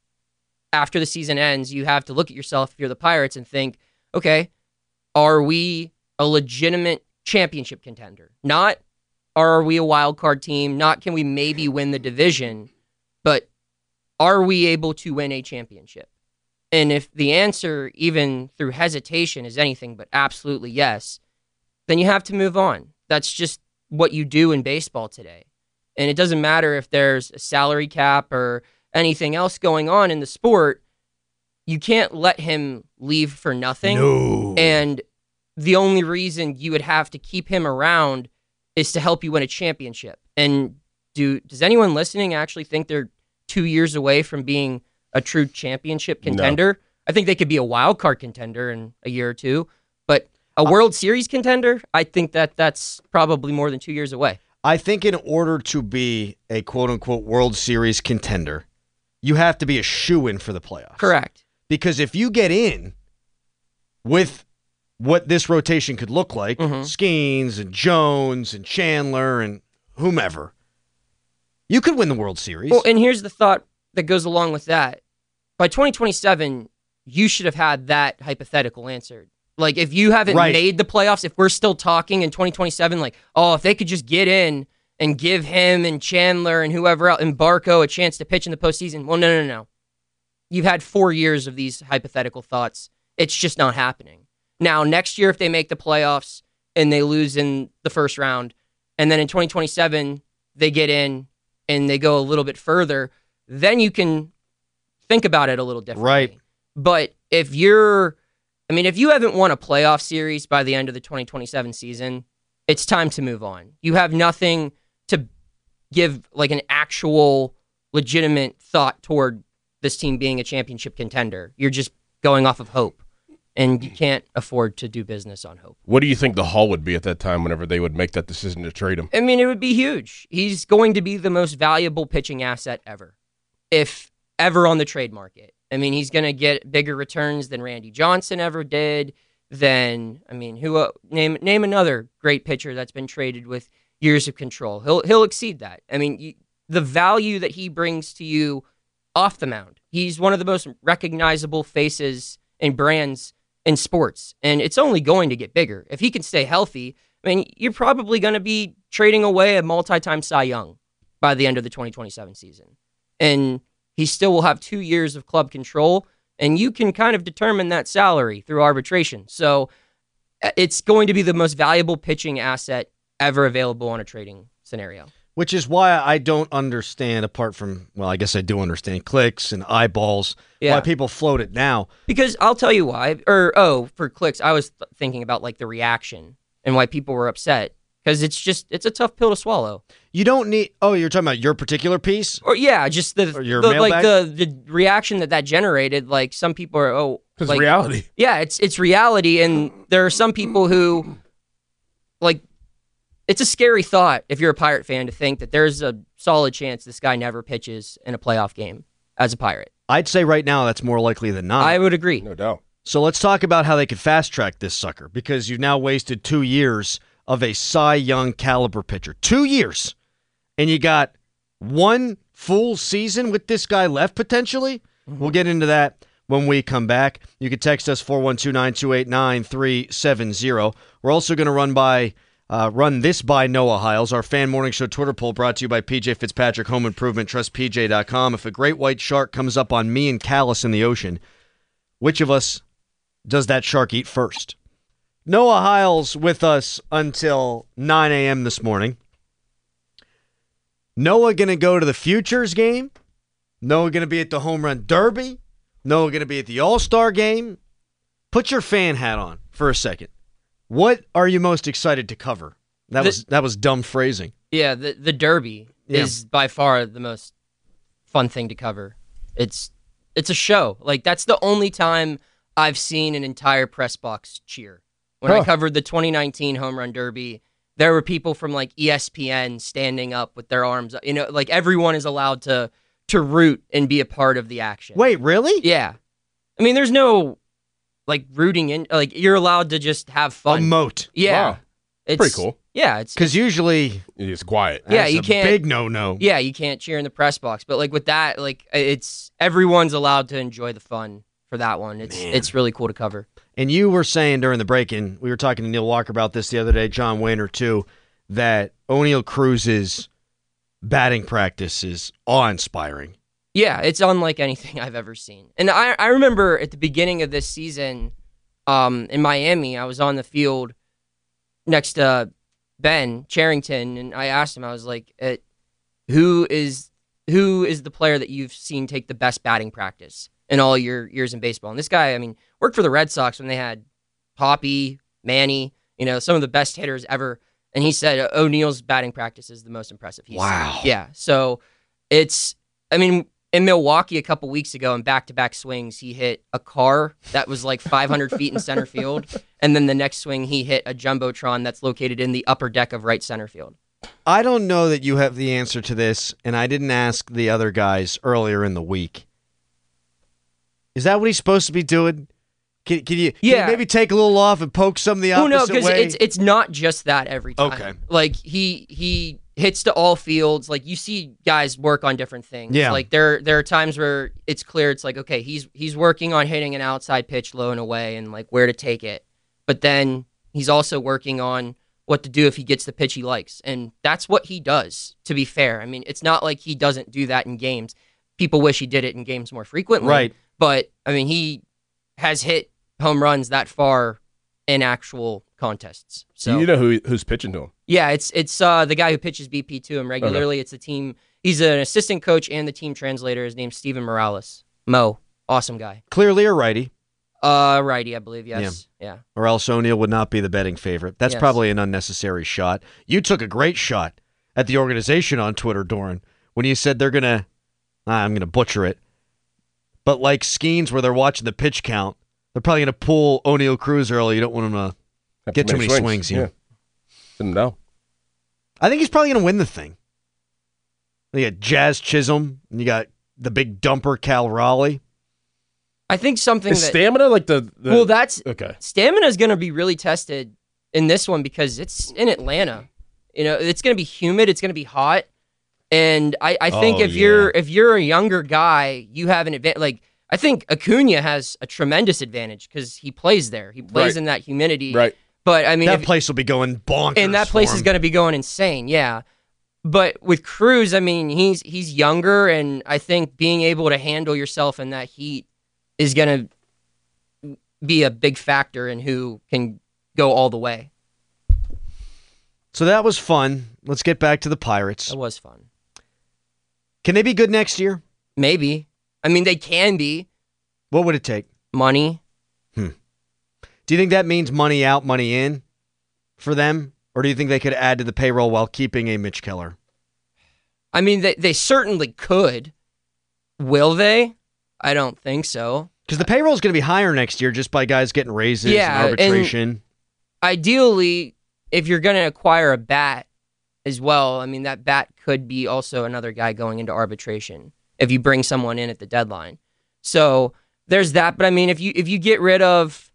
after the season ends, you have to look at yourself if you're the Pirates and think, okay, are we a legitimate championship contender? Not are we a wild card team? Not can we maybe win the division, but are we able to win a championship? And if the answer, even through hesitation, is anything but absolutely yes, then you have to move on. That's just what you do in baseball today. And it doesn't matter if there's a salary cap or anything else going on in the sport. You can't let him leave for nothing. No. And the only reason you would have to keep him around is to help you win a championship. And do does anyone listening actually think they're two years away from being a true championship contender? No. I think they could be a wild card contender in a year or two, but a World Series contender, I think that that's probably more than two years away. I think in order to be a quote-unquote World Series contender, you have to be a shoo-in for the playoffs. Correct. Because if you get in with what this rotation could look like, Mhm. Skeens and Jones and Chandler and whomever, you could win the World Series. Well, and here's the thought that goes along with that. By twenty twenty-seven, you should have had that hypothetical answered. Like, if you haven't Right. made the playoffs, if we're still talking in twenty twenty-seven, like, oh, if they could just get in and give him and Chandler and whoever else, and Barco a chance to pitch in the postseason. Well, no, no, no. You've had four years of these hypothetical thoughts. It's just not happening. Now, next year, if they make the playoffs and they lose in the first round, and then in twenty twenty-seven, they get in and they go a little bit further, then you can think about it a little differently. Right. But if you're, I mean, if you haven't won a playoff series by the end of the twenty twenty-seven season, it's time to move on. You have nothing to give like an actual legitimate thought toward this team being a championship contender. You're just going off of hope, and you can't afford to do business on hope. What do you think the haul would be at that time whenever they would make that decision to trade him? I mean, it would be huge. He's going to be the most valuable pitching asset ever, if ever on the trade market. I mean, he's going to get bigger returns than Randy Johnson ever did. Then, I mean, who uh, name name another great pitcher that's been traded with years of control. He'll he'll exceed that. I mean, you, the value that he brings to you off the mound. He's one of the most recognizable faces and brands in sports, and it's only going to get bigger. If he can stay healthy, I mean, you're probably going to be trading away a multi-time Cy Young by the end of the twenty twenty-seven season. And he still will have two years of club control, and you can kind of determine that salary through arbitration. So it's going to be the most valuable pitching asset ever available on a trading scenario. Which is why I don't understand, apart from, well, I guess I do understand clicks and eyeballs, Yeah. why people float it now. Because I'll tell you why. Or, oh, for clicks, I was th- thinking about like the reaction and why people were upset. Because it's just, it's a tough pill to swallow. You don't need. Oh, you're talking about your particular piece? Or yeah, just the, Or your the like mailbag? the the reaction that that generated. Like some people are oh, It's like, reality. Yeah, it's it's reality, and there are some people who like. It's a scary thought if you're a Pirate fan to think that there's a solid chance this guy never pitches in a playoff game as a Pirate. I'd say right now that's more likely than not. I would agree. No doubt. So let's talk about how they could fast track this sucker, because you've now wasted two years of a Cy Young caliber pitcher. Two years. And you got one full season with this guy left potentially. Mm-hmm. We'll get into that when we come back. You can text us four one two, nine two eight, nine three seven zero. We're also going to run by uh, run this by Noah Hiles, our Fan Morning Show Twitter poll brought to you by P J Fitzpatrick Home Improvement. Trust P J dot com. If a great white shark comes up on me and Callis in the ocean, which of us does that shark eat first? Noah Hiles with us until nine a.m. this morning. Noah going to go to the Futures game. Noah going to be at the Home Run Derby. Noah going to be at the All-Star game. Put your fan hat on for a second. What are you most excited to cover? That The- was that was dumb phrasing. Yeah, the the Derby Yeah. is by far the most fun thing to cover. It's it's a show. Like that's the only time I've seen an entire press box cheer. When I Huh. covered the twenty nineteen Home Run Derby, there were people from like E S P N standing up with their arms up. You know, like everyone is allowed to to root and be a part of the action. Wait, really? Yeah. I mean, there's no like rooting in. Like you're allowed to just have fun. Emote. Yeah. Wow. It's Pretty cool. Yeah, it's Because usually It's quiet. Yeah, that's you a can't- big no-no. yeah, you can't cheer in the press box. But like with that, like it's everyone's allowed to enjoy the fun for that one. It's Man. it's really cool to cover. And you were saying during the break-in, we were talking to Neil Walker about this the other day, John Wayner too, that O'Neal Cruz's batting practice is awe-inspiring. Yeah, it's unlike anything I've ever seen. And I, I remember at the beginning of this season um, in Miami, I was on the field next to Ben Charrington, and I asked him, I was like, uh, who is who is the player that you've seen take the best batting practice in all your years in baseball? And this guy, I mean, worked for the Red Sox when they had Hoppy, Manny, you know, some of the best hitters ever. And he said O'Neal's batting practice is the most impressive he's Wow. seen. Yeah. So it's, I mean, in Milwaukee a couple weeks ago in back-to-back swings, he hit a car that was like five hundred feet in center field. And then the next swing, he hit a Jumbotron that's located in the upper deck of right center field. I don't know that you have the answer to this, and I didn't ask the other guys earlier in the week. Is that what he's supposed to be doing? Can, can, you, can you Yeah. maybe take a little off and poke some the Oh opposite no, because way? it's it's not just that every time. Okay. Like he he hits to all fields. Like you see guys work on different things. Yeah. Like there there are times where it's clear it's like, okay, he's he's working on hitting an outside pitch low and away and like where to take it. But then he's also working on what to do if he gets the pitch he likes. And that's what he does, to be fair. I mean, it's not like he doesn't do that in games. People wish he did it in games more frequently. Right. But I mean, he has hit home runs that far in actual contests. So you know who who's pitching to him? yeah, it's it's uh, the guy who pitches B P to him regularly. It's the team. He's an assistant coach and the team translator. His name's Steven Morales. Mo, awesome guy. Clearly a righty, Uh, righty, I believe. Yes. Yeah. or else O'Neal would not be the betting favorite. That's Yes. probably an unnecessary shot. You took a great shot at the organization on Twitter, Doran, when you said they're going to, I'm going to butcher it, but like Skeens where they're watching the pitch count, they're probably going to pull O'Neal Cruz early. You don't want him to Have get too make many swings. yeah. Didn't know. I think he's probably going to win the thing. You got Jazz Chisholm, and you got the big dumper Cal Raleigh. I think something Is that stamina like the, the well, that's okay. stamina is going to be really tested in this one because it's in Atlanta. You know, it's going to be humid. It's going to be hot, and I, I think Oh, if you're if you're a younger guy, you have an advantage. Like I think Acuna has a tremendous advantage because he plays there. He plays Right. in that humidity. Right. But I mean, That if- place will be going bonkers. and that place for is him. going to be going insane. Yeah. But with Cruz, I mean, he's he's younger, and I think being able to handle yourself in that heat is going to be a big factor in who can go all the way. So that was fun. Let's get back to the Pirates. That was fun. Can they be good next year? Maybe. I mean, they can be. What would it take? Money. Do you think that means money out, money in for them? Or do you think they could add to the payroll while keeping a Mitch Keller? I mean, they, they certainly could. Will they? I don't think so. Because the payroll is going to be higher next year just by guys getting raises Yeah, and arbitration. And ideally, if you're going to acquire a bat as well, I mean, that bat could be also another guy going into arbitration if you bring someone in at the deadline. So there's that. But I mean, if you if you get rid of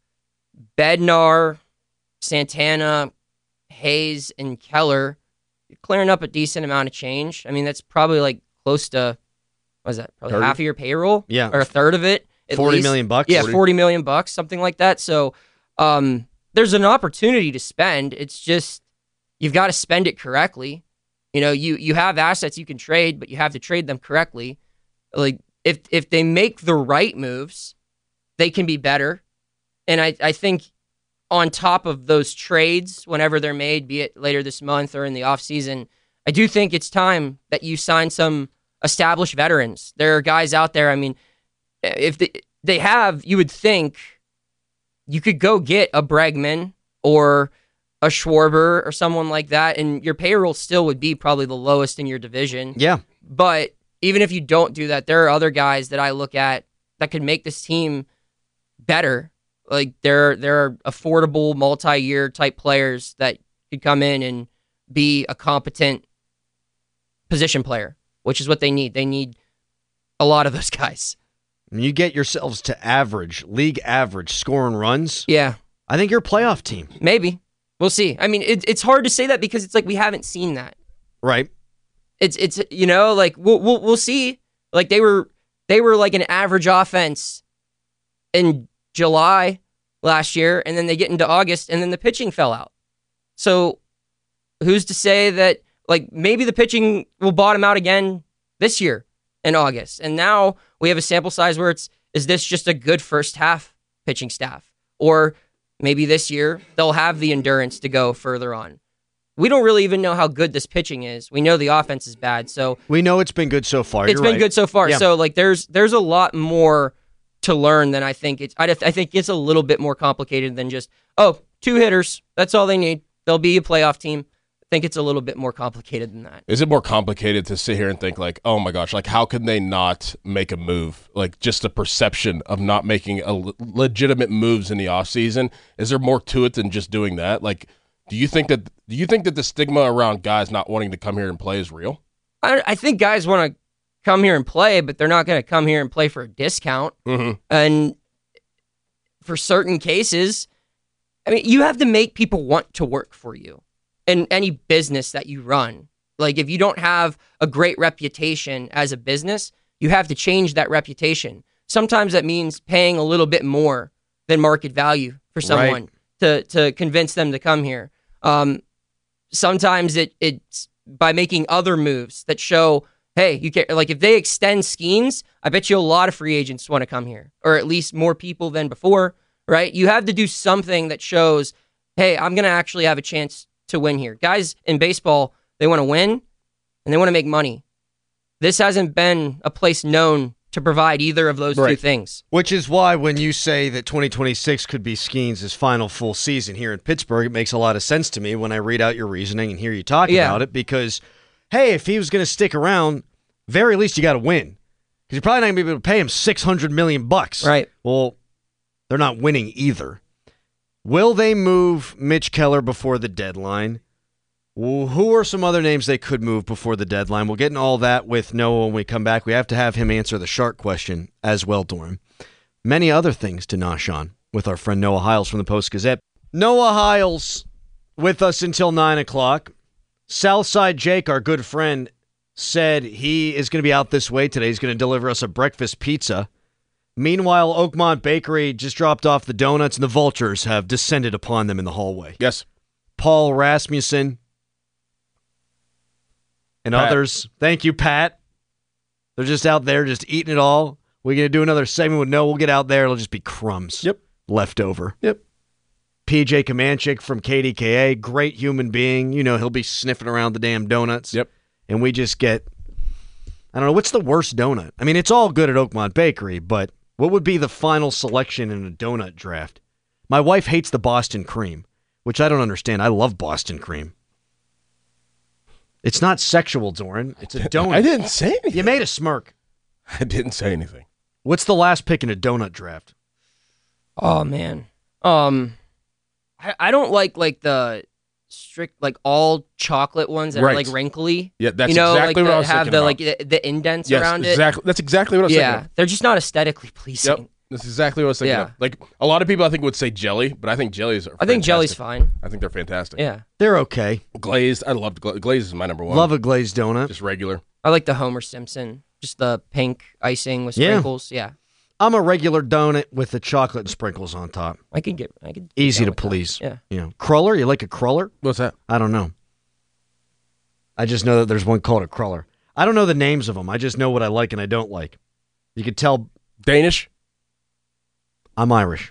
Bednar, Santana, Hayes, and Keller, you're clearing up a decent amount of change. I mean, that's probably like close to, what is that, probably thirty? half of your payroll? Yeah. Or a third of it. At forty least. million bucks? Yeah, forty forty million bucks, something like that. So um, there's an opportunity to spend. It's just, you've got to spend it correctly. You know, you you have assets you can trade, but you have to trade them correctly. Like, if if they make the right moves, they can be better. And I, I think on top of those trades, whenever they're made, be it later this month or in the offseason, I do think it's time that you sign some established veterans. There are guys out there, I mean, if they, they have, you would think you could go get a Bregman or a Schwarber or someone like that, and your payroll still would be probably the lowest in your division. Yeah. But even if you don't do that, there are other guys that I look at that could make this team better. Like, there, there are affordable multi-year type players that could come in and be a competent position player, which is what they need. They need a lot of those guys. When you get yourselves to average, league average scoring runs, Yeah, I think you're a playoff team. maybe. We'll see. I mean, it, it's hard to say that because it's like we haven't seen that. Right. It's it's you know, like we'll we'll, we'll see. Like they were they were like an average offense in July last year, and then they get into August, and then the pitching fell out. So who's to say that, like, maybe the pitching will bottom out again this year in August? And now we have a sample size where it's, is this just a good first half pitching staff? Or maybe this year they'll have the endurance to go further on. We don't really even know how good this pitching is. We know the offense is bad, so We know it's been good so far. it's You're been right. good so far. Yeah. So like, there's there's a lot more to learn than I think it's. I, I think it's a little bit more complicated than just, oh, two hitters. That's all they need. They'll be a playoff team. I think it's a little bit more complicated than that. Is it more complicated to sit here and think like, oh my gosh, like how can they not make a move? Like just the perception of not making a le- legitimate moves in the offseason. Is there more to it than just doing that? Like, do you think that do you think that the stigma around guys not wanting to come here and play is real? I, I think guys want to come here and play, but they're not going to come here and play for a discount. Mm-hmm. And for certain cases, I mean, you have to make people want to work for you in any business that you run. Like, if you don't have a great reputation as a business, you have to change that reputation. Sometimes that means paying a little bit more than market value for someone to, to convince them to come here. Um, sometimes it it's by making other moves that show, hey, you can, like, if they extend Skeens, I bet you a lot of free agents want to come here, or at least more people than before, right? You have to do something that shows, hey, I'm going to actually have a chance to win here. Guys in baseball, they want to win and they want to make money. This hasn't been a place known to provide either of those Right. two things. Which is why when you say that twenty twenty-six could be Skeens' final full season here in Pittsburgh, it makes a lot of sense to me when I read out your reasoning and hear you talk Yeah. about it, because, hey, if he was going to stick around, very least you got to win. Because you're probably not going to be able to pay him six hundred million bucks. Right. Well, they're not winning either. Will they move Mitch Keller before the deadline? Well, who are some other names they could move before the deadline? We'll get into all that with Noah when we come back. We have to have him answer the shark question as well, Doran. Many other things to nosh on with our friend Noah Hiles from the Post-Gazette. Noah Hiles with us until nine o'clock. Southside Jake, our good friend, said he is going to be out this way today. He's going to deliver us a breakfast pizza. Meanwhile, Oakmont Bakery just dropped off the donuts, and the vultures have descended upon them in the hallway. Yes. Paul Rasmussen and Pat. others. Thank you, Pat. They're just out there just eating it all. We're going to do another segment with Noah. We'll get out there. It'll just be crumbs. Yep. Left over. Yep. P J Kamenchik from K D K A, great human being. You know, he'll be sniffing around the damn donuts. Yep. And we just get, I don't know, what's the worst donut? I mean, it's all good at Oakmont Bakery, but what would be the final selection in a donut draft? My wife hates the Boston cream, which I don't understand. I love Boston cream. It's not sexual, Doran. It's a donut. I didn't say anything. You made a smirk. I didn't say anything. What's the last pick in a donut draft? Oh man, um, I, I don't like like the strict like all chocolate ones that Right. are like wrinkly. Yeah, that's you know, exactly like what the, I was have thinking the about. like the, the indents Yes, around exactly. That's exactly what I was it. thinking. Yeah, Of. they're just not aesthetically pleasing. Yep, that's exactly what I was thinking. Yeah. Of. Like a lot of people, I think would say jelly, but I think jellies are. I think jelly's fantastic. fine. I think they're fantastic. Yeah, They're okay. Glazed, I loved gla- glazed is my number one. Love a glazed donut. just regular. I like the Homer Simpson, just the pink icing with Yeah. sprinkles. Yeah, I'm a regular donut with the chocolate and sprinkles on top. I could get. I could. get Easy down to with that. please. Yeah. You know, cruller. You like a cruller? What's that? I don't know. I just know that there's one called a cruller. I don't know the names of them. I just know what I like and I don't like. You could tell Danish. I'm Irish.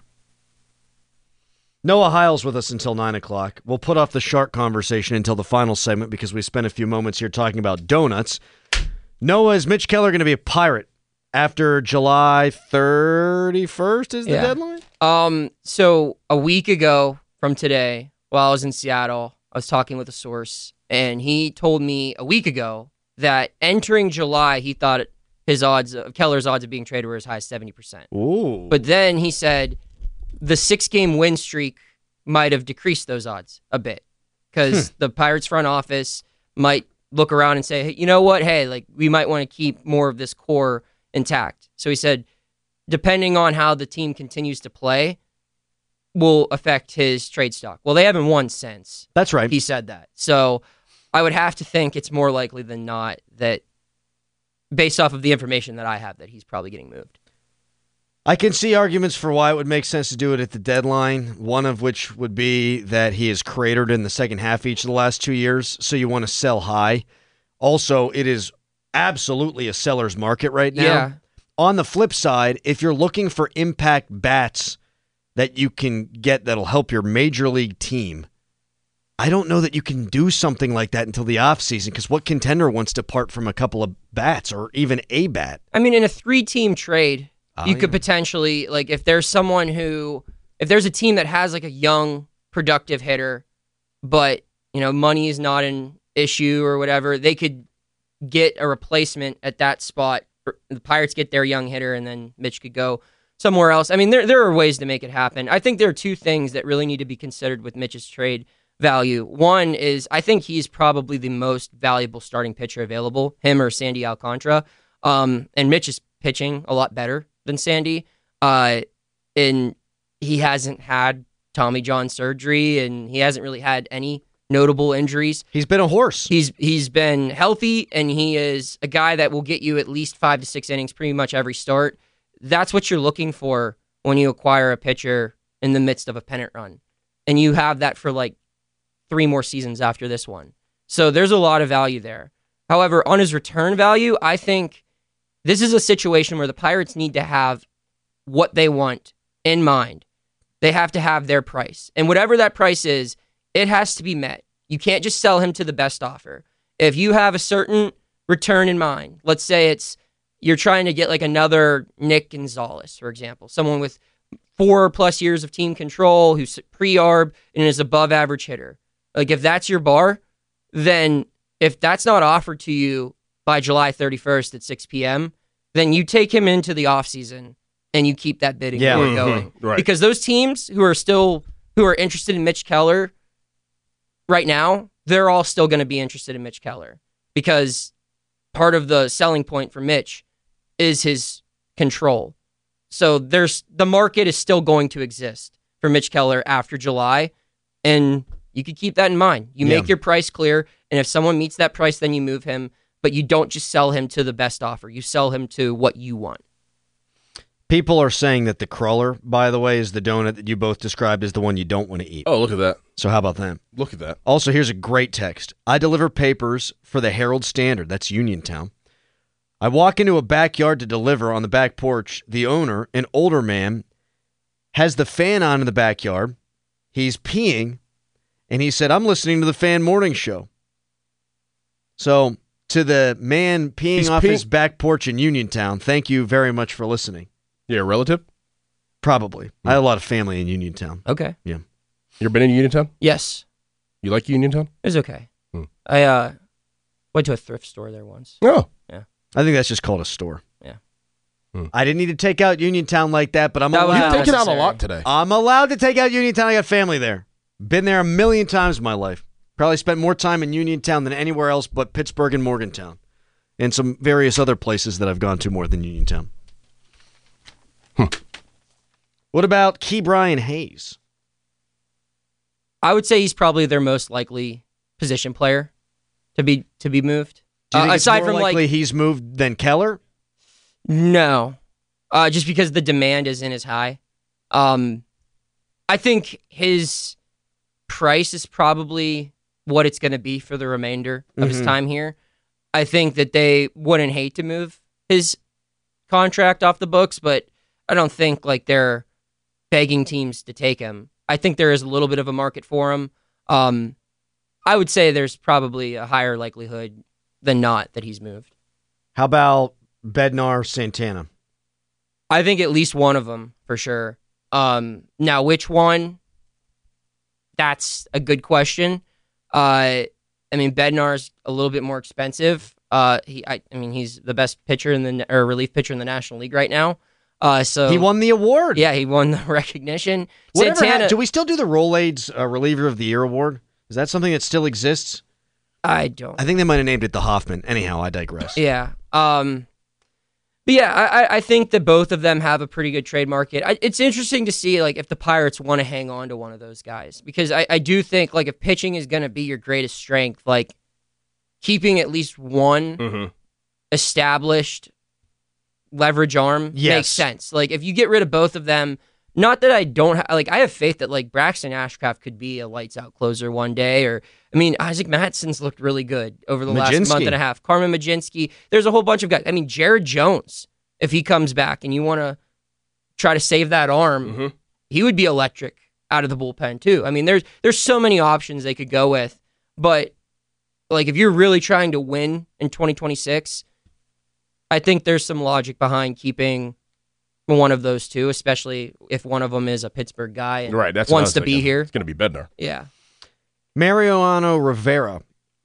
Noah Hiles with us until nine o'clock. We'll put off the shark conversation until the final segment because we spent a few moments here talking about donuts. Noah, is Mitch Keller going to be a Pirate after July thirty-first is the Yeah. deadline? Um. So a week ago from today, while I was in Seattle, I was talking with a source, and he told me a week ago that entering July, he thought his odds, of Keller's odds of being traded were as high as seventy percent. Ooh. But then he said the six-game win streak might have decreased those odds a bit because the Pirates front office might look around and say, hey, you know what? Hey, like we might want to keep more of this core intact. So he said, depending on how the team continues to play, will affect his trade stock. Well, they haven't won since. That's right. He said that. So I would have to think it's more likely than not that, based off of the information that I have, that he's probably getting moved. I can see arguments for why it would make sense to do it at the deadline, one of which would be that he has cratered in the second half each of the last two years, so you want to sell high. Also, it is absolutely a seller's market right now. Yeah. On the flip side, if you're looking for impact bats that you can get that'll help your major league team, I don't know that you can do something like that until the offseason, because what contender wants to part from a couple of bats or even a bat? I mean, in a three-team trade, Oh, you could yeah. potentially, like, if there's someone who, if there's a team that has, like, a young, productive hitter, but, you know, money is not an issue or whatever, they could get a replacement at that spot. The Pirates get their young hitter, and then Mitch could go somewhere else. I mean, there there are ways to make it happen. I think there are two things that really need to be considered with Mitch's trade value. One is I think he's probably the most valuable starting pitcher available, him or Sandy Alcantara. Um, and Mitch is pitching a lot better than Sandy. Uh, and he hasn't had Tommy John surgery, and he hasn't really had any notable injuries. He's been a horse. He's he's been healthy, and he is a guy that will get you at least five to six innings pretty much every start. That's what you're looking for when you acquire a pitcher in the midst of a pennant run. And you have that for like three more seasons after this one. So there's a lot of value there. However, on his return value, I think this is a situation where the Pirates need to have what they want in mind. They have to have their price. And whatever that price is, it has to be met. You can't just sell him to the best offer. If you have a certain return in mind, let's say it's you're trying to get like another Nick Gonzalez, for example, someone with four plus years of team control, who's pre-arb and is above average hitter. Like if that's your bar, then if that's not offered to you by July thirty-first at six p.m., then you take him into the offseason and you keep that bidding Yeah. war Mhm. going. Right. Because those teams who are still who are interested in Mitch Keller right now, they're all still going to be interested in Mitch Keller because part of the selling point for Mitch is his control. So there's the market is still going to exist for Mitch Keller after July, and you could keep that in mind. You Yeah. make your price clear, and if someone meets that price, then you move him, but you don't just sell him to the best offer. You sell him to what you want. People are saying that the cruller, by the way, is the donut that you both described as the one you don't want to eat. Oh, look at that. So how about that? Look at that. Also, here's a great text. I deliver papers for the Herald Standard. That's Uniontown. I walk into a backyard to deliver on the back porch. The owner, an older man, has the fan on in the backyard. He's peeing, and he said, I'm listening to the Fan Morning Show. So, to the man peeing He's off peeing- his back porch in Uniontown, thank you very much for listening. Yeah, relative? Probably. I have a lot of family in Uniontown. Okay. Yeah. You ever been in Uniontown? Yes. You like Uniontown? It was okay. Hmm. I uh, Went to a thrift store there once. Oh. Yeah. I think that's just called a store. Yeah. Hmm. I didn't need to take out Uniontown like that, but I'm That was allowed. You've taken out a necessary. lot today. I'm allowed to take out Uniontown. I got family there. Been there a million times in my life. Probably spent more time in Uniontown than anywhere else but Pittsburgh and Morgantown. And some various other places that I've gone to more than Uniontown. Hmm. What about Key Brian Hayes? I would say he's probably their most likely position player to be to be moved. Do you think Uh, it's aside more from likely like he's moved than Keller? no, uh, just because the demand isn't as high. Um, I think his price is probably what it's going to be for the remainder of his Mhm. time here. I think that they wouldn't hate to move his contract off the books, but I don't think like they're begging teams to take him. I think there is a little bit of a market for him. Um, I would say there's probably a higher likelihood than not that he's moved. How about Bednar Santana? I think at least one of them for sure. Um, now, which one? That's a good question. Uh, I mean, Bednar's a little bit more expensive. Uh, he, I, I mean, he's the best pitcher in the or relief pitcher in the National League right now. Uh, so He won the award. Yeah, he won the recognition. Whatever Santana, hap- do we still do the Rolaids uh, Reliever of the Year award? Is that something that still exists? I don't. I think they might have named it the Hoffman. Anyhow, I digress. Yeah. Um, but yeah, I, I think that both of them have a pretty good trade market. I, it's interesting to see like if the Pirates want to hang on to one of those guys because I, I do think like if pitching is going to be your greatest strength, like keeping at least one Mm-hmm. established leverage arm Yes. makes sense. Like if you get rid of both of them, not that I don't ha- like I have faith that like Braxton Ashcraft could be a lights out closer one day, or I mean Isaac Matson's looked really good over the last Majinski. month and a half. Carmen Majinski, there's a whole bunch of guys. I mean Jared Jones, if he comes back and you want to try to save that arm, Mm-hmm. he would be electric out of the bullpen too. I mean there's there's so many options they could go with, but like if you're really trying to win in twenty twenty-six, I think there's some logic behind keeping one of those two, especially if one of them is a Pittsburgh guy and Right. That's what I wants was to be thinking. here. It's going to be Bednar. Yeah. Mariano Rivera.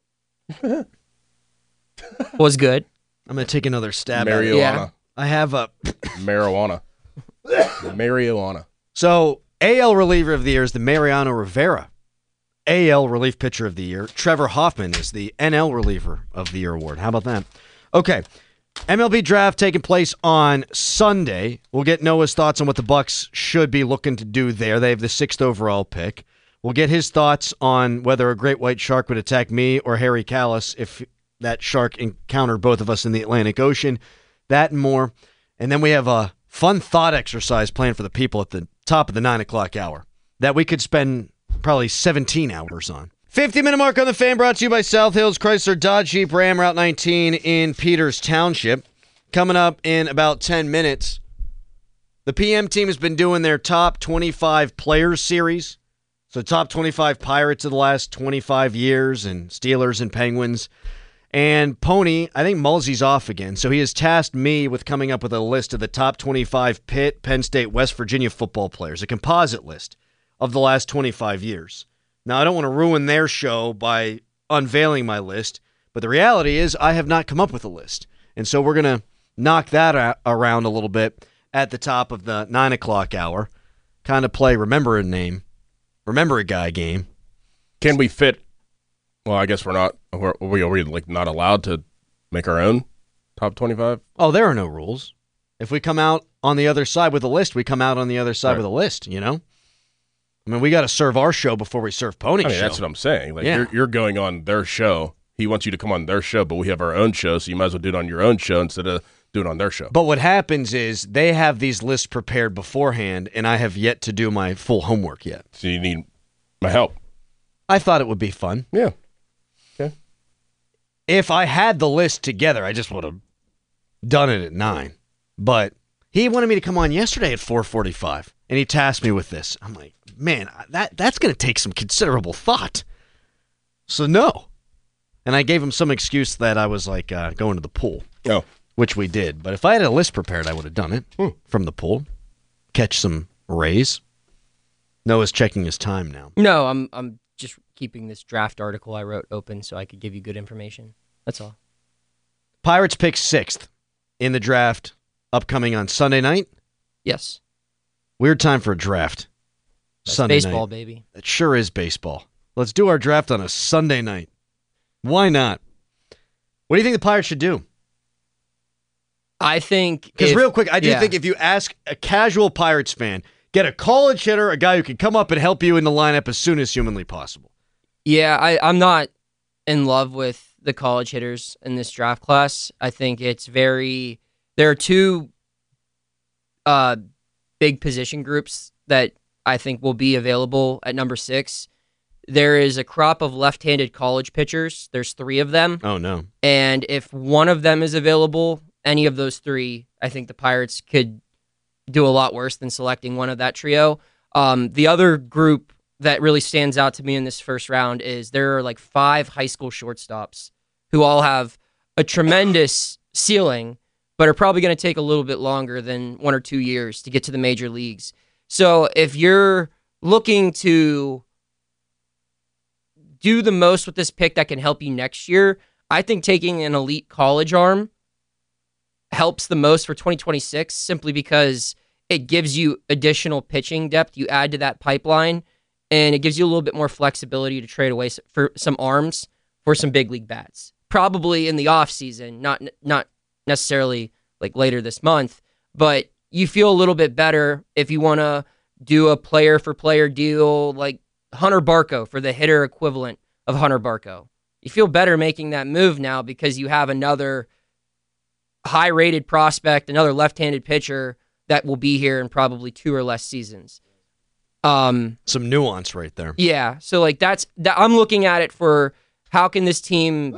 Was good. I'm going to take another stab at it. Marijuana. Yeah. I have a. Marijuana. Marijuana. So, A L Reliever of the Year is the Mariano Rivera. A L Relief Pitcher of the Year. Trevor Hoffman is the N L Reliever of the Year award. How about that? Okay. M L B draft taking place on Sunday. We'll get Noah's thoughts on what the Bucks should be looking to do there. They have the sixth overall pick. We'll get his thoughts on whether a great white shark would attack me or Harry Callis if that shark encountered both of us in the Atlantic Ocean. That and more. And then we have a fun thought exercise planned for the people at the top of the nine o'clock hour that we could spend probably seventeen hours on. fifty-minute mark on the Fan, brought to you by South Hills Chrysler Dodge Jeep Ram Route nineteen in Peters Township. Coming up in about ten minutes, the P M team has been doing their top twenty-five players series. So top twenty-five Pirates of the last twenty-five years and Steelers and Penguins. And Pony, I think Mulsey's off again, so he has tasked me with coming up with a list of the top twenty-five Pitt, Penn State, West Virginia football players, a composite list of the last twenty-five years. Now, I don't want to ruin their show by unveiling my list, but the reality is I have not come up with a list. And so we're going to knock that a- around a little bit at the top of the nine o'clock hour, kind of play Remember a Name, Remember a Guy game. Can we fit? Well, I guess we're not. We're, are we already like not allowed to make our own top twenty-five? Oh, there are no rules. If we come out on the other side with a list, we come out on the other side Right. with a list, you know? I mean, we got to serve our show before we serve Pony's I mean, show. that's what I'm saying. Like Yeah. you're, you're going on their show. He wants you to come on their show, but we have our own show, so you might as well do it on your own show instead of doing it on their show. But what happens is they have these lists prepared beforehand, and I have yet to do my full homework yet. So you need my help. I thought it would be fun. Yeah. Okay. If I had the list together, I just would have done it at nine. But he wanted me to come on yesterday at four forty-five, and he tasked me with this. I'm like, man, that that's going to take some considerable thought. So no. And I gave him some excuse that I was like uh, going to the pool, Oh. which we did. But if I had a list prepared, I would have done it Hmm. from the pool. Catch some rays. Noah's checking his time now. No, I'm I'm just keeping this draft article I wrote open so I could give you good information. That's all. Pirates pick sixth in the draft upcoming on Sunday night. Yes. Weird time for a draft. That's Sunday baseball, night. baby. It sure is baseball. Let's do our draft on a Sunday night. Why not? What do you think the Pirates should do? I think Because if- real quick, I do yeah. think if you ask a casual Pirates fan, get a college hitter, a guy who can come up and help you in the lineup as soon as humanly possible. Yeah, I, I'm not in love with the college hitters in this draft class. I think it's very. There are two uh, big position groups that I think will be available at number six. There is a crop of left-handed college pitchers. There's three of them. Oh, no. And if one of them is available, any of those three, I think the Pirates could do a lot worse than selecting one of that trio. Um, the other group that really stands out to me in this first round is there are like five high school shortstops who all have a tremendous ceiling, but are probably going to take a little bit longer than one or two years to get to the major leagues. So if you're looking to do the most with this pick that can help you next year, I think taking an elite college arm helps the most for twenty twenty-six simply because it gives you additional pitching depth. You add to that pipeline, and it gives you a little bit more flexibility to trade away for some arms for some big league bats. Probably in the offseason, not not necessarily like later this month, but you feel a little bit better if you want to do a player-for-player deal like Hunter Barco for the hitter equivalent of Hunter Barco. You feel better making that move now because you have another high-rated prospect, another left-handed pitcher that will be here in probably two or less seasons. Um, Some nuance right there. Yeah, so like that's that, I'm looking at it for how can this team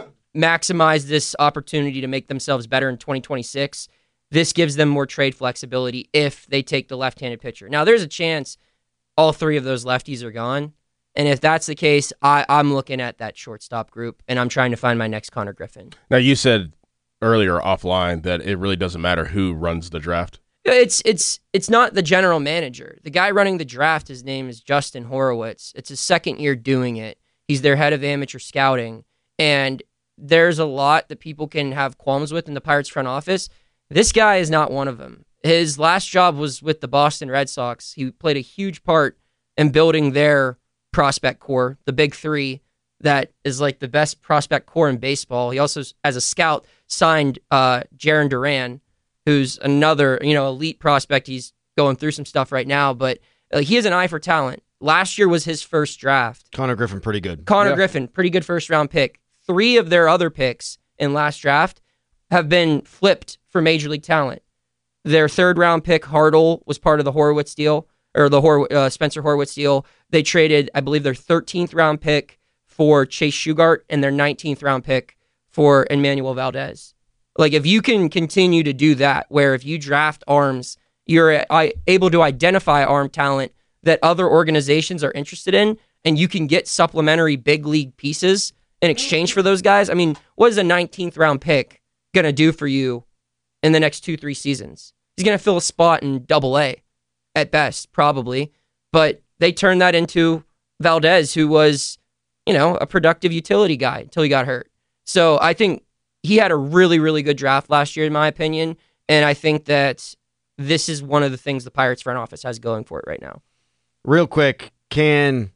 maximize this opportunity to make themselves better in twenty twenty-six. This gives them more trade flexibility if they take the left-handed pitcher. Now, there's a chance all three of those lefties are gone, and if that's the case, I, I'm looking at that shortstop group, and I'm trying to find my next Connor Griffin. Now, you said earlier offline that it really doesn't matter who runs the draft. It's it's it's not the general manager. The guy running the draft, his name is Justin Horowitz. It's his second year doing it. He's their head of amateur scouting, and there's a lot that people can have qualms with in the Pirates front office. This guy is not one of them. His last job was with the Boston Red Sox. He played a huge part in building their prospect core, the big three, that is like the best prospect core in baseball. He also, as a scout, signed uh, Jarren Duran, who's another, you know, elite prospect. He's going through some stuff right now, but uh, he has an eye for talent. Last year was his first draft. Connor Griffin, pretty good. Connor Yeah. Griffin, pretty good first round pick. Three of their other picks in last draft have been flipped for major league talent. Their third round pick, Hartle, was part of the Horowitz deal, or the Hor- uh, Spencer Horowitz deal. They traded, I believe, their thirteenth round pick for Chase Shugart and their nineteenth round pick for Emmanuel Valdez. Like, if you can continue to do that, where if you draft arms, you're uh, able to identify arm talent that other organizations are interested in, and you can get supplementary big league pieces in exchange for those guys. I mean, what is a nineteenth round pick going to do for you in the next two, three seasons? He's going to fill a spot in double A at best, probably. But they turned that into Valdez, who was, you know, a productive utility guy until he got hurt. So I think he had a really, really good draft last year, in my opinion. And I think that this is one of the things the Pirates front office has going for it right now. Real quick, can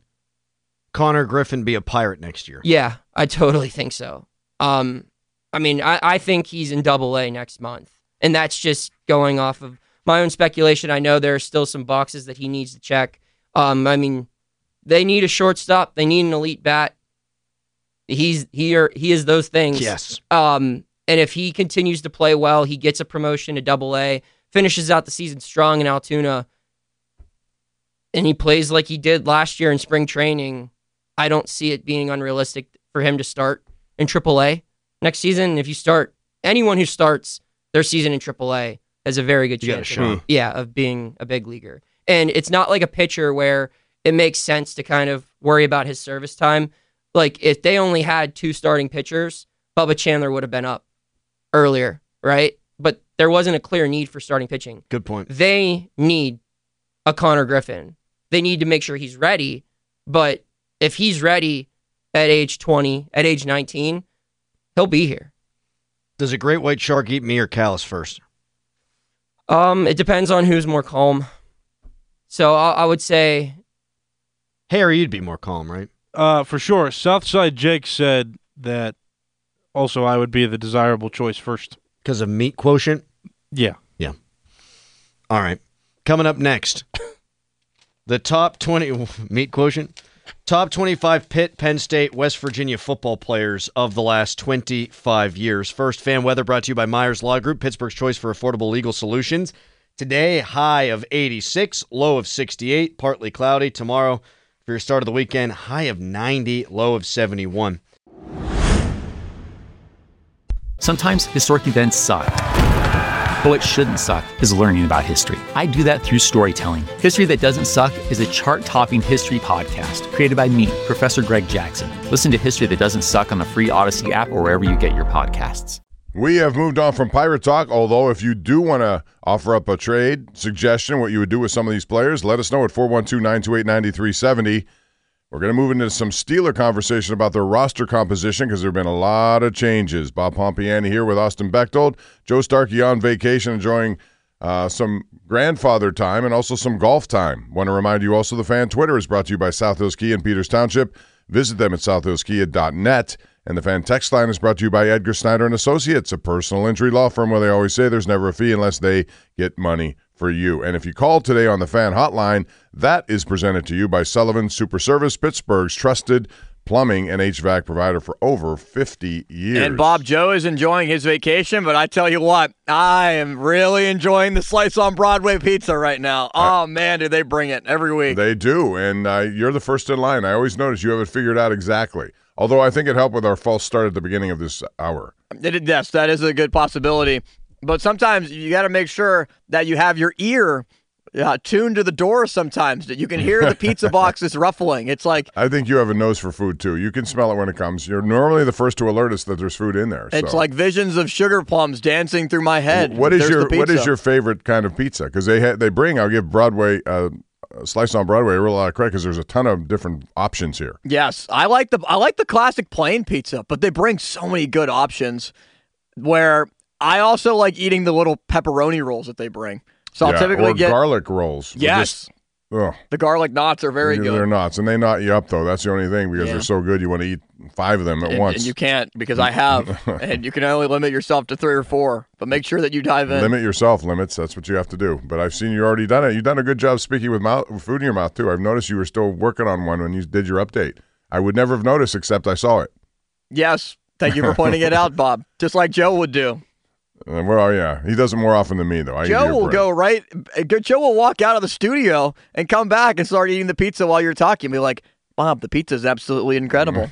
Connor Griffin be a Pirate next year? Yeah, I totally think so. Um, I mean, I, I think he's in double A next month. And that's just going off of my own speculation. I know there are still some boxes that he needs to check. Um, I mean, they need a shortstop. They need an elite bat. He's he are, he is those things. Yes. Um, and if he continues to play well, he gets a promotion to double A, finishes out the season strong in Altoona, and he plays like he did last year in spring training, I don't see it being unrealistic for him to start in triple A next season. If you start, anyone who starts their season in triple A has a very good You got a chance shot. of, yeah, of being a big leaguer. And it's not like a pitcher where it makes sense to kind of worry about his service time. Like, if they only had two starting pitchers, Bubba Chandler would have been up earlier, right? But there wasn't a clear need for starting pitching. Good point. They need a Connor Griffin. They need to make sure he's ready. But if he's ready at age twenty, at age nineteen, he'll be here. Does a great white shark eat me or Callis first? Um, it depends on who's more calm. So I, I would say Harry, you'd be more calm, right? Uh, for sure. Southside Jake said that also I would be the desirable choice first. Because of meat quotient? Yeah. Yeah. All right. Coming up next, the top twenty meat quotient, top twenty-five Pitt, Penn State, West Virginia football players of the last twenty-five years. First, fan weather brought to you by Myers Law Group, Pittsburgh's choice for affordable legal solutions. Today, high of eighty-six, low of sixty-eight, partly cloudy. Tomorrow, for your start of the weekend, high of ninety, low of seventy-one. Sometimes historic events suck. But what shouldn't suck is learning about history. I do that through storytelling. History That Doesn't Suck is a chart-topping history podcast created by me, Professor Greg Jackson. Listen to History That Doesn't Suck on the free Odyssey app or wherever you get your podcasts. We have moved on from Pirate Talk, although if you do want to offer up a trade suggestion, what you would do with some of these players, let us know at four one two, nine two eight, nine three seven zero. We're going to move into some Steeler conversation about their roster composition because there have been a lot of changes. Bob Pompiani here with Austin Bechtold. Joe Starkey on vacation, enjoying uh, some grandfather time and also some golf time. Want to remind you also the fan Twitter is brought to you by South Hills Kia in Peters Township. Visit them at south hills kia dot net. And the fan text line is brought to you by Edgar Snyder and Associates, a personal injury law firm where they always say there's never a fee unless they get money for you. And if you call today on the fan hotline, that is presented to you by Sullivan Super Service, Pittsburgh's trusted plumbing and H V A C provider for over fifty years. And Bob, Joe is enjoying his vacation, but I tell you what, I am really enjoying the Slice on Broadway pizza right now. Oh, man, do they bring it every week. They do, and uh, you're the first in line. I always notice you have it figured out exactly. Although I think it helped with our false start at the beginning of this hour. It, yes, that is a good possibility. But sometimes you got to make sure that you have your ear uh, tuned to the door sometimes, that you can hear the pizza boxes ruffling. It's like... I think you have a nose for food, too. You can smell it when it comes. You're normally the first to alert us that there's food in there. It's so. like visions of sugar plums dancing through my head. What is There's your the What is pizza. your favorite kind of pizza? Because they ha- they bring, I'll give Broadway... Uh, Slice on Broadway a real lot of credit because there's a ton of different options here. Yes, I like the I like the classic plain pizza, but they bring so many good options. Where I also like eating the little pepperoni rolls that they bring. So I'll yeah, typically or get garlic rolls. Yes, Just, ugh. the garlic knots are very They're good. They're knots, and they knot you up though. That's the only thing because Yeah. they're so good. You want to eat five of them at and, once. and you can't because I have, and you can only limit yourself to three or four. But make sure that you dive in. Limit yourself, limits. That's what you have to do. But I've seen you already done it. You've done a good job speaking with mouth, with food in your mouth, too. I've noticed you were still working on one when you did your update. I would never have noticed except I saw it. Yes, thank you for pointing it out, Bob. Just like Joe would do. Uh, well, yeah. He does it more often than me, though. I give you Joe a will break. go right. Joe will walk out of the studio and come back and start eating the pizza while you're talking. Be like, Bob, the pizza is absolutely incredible.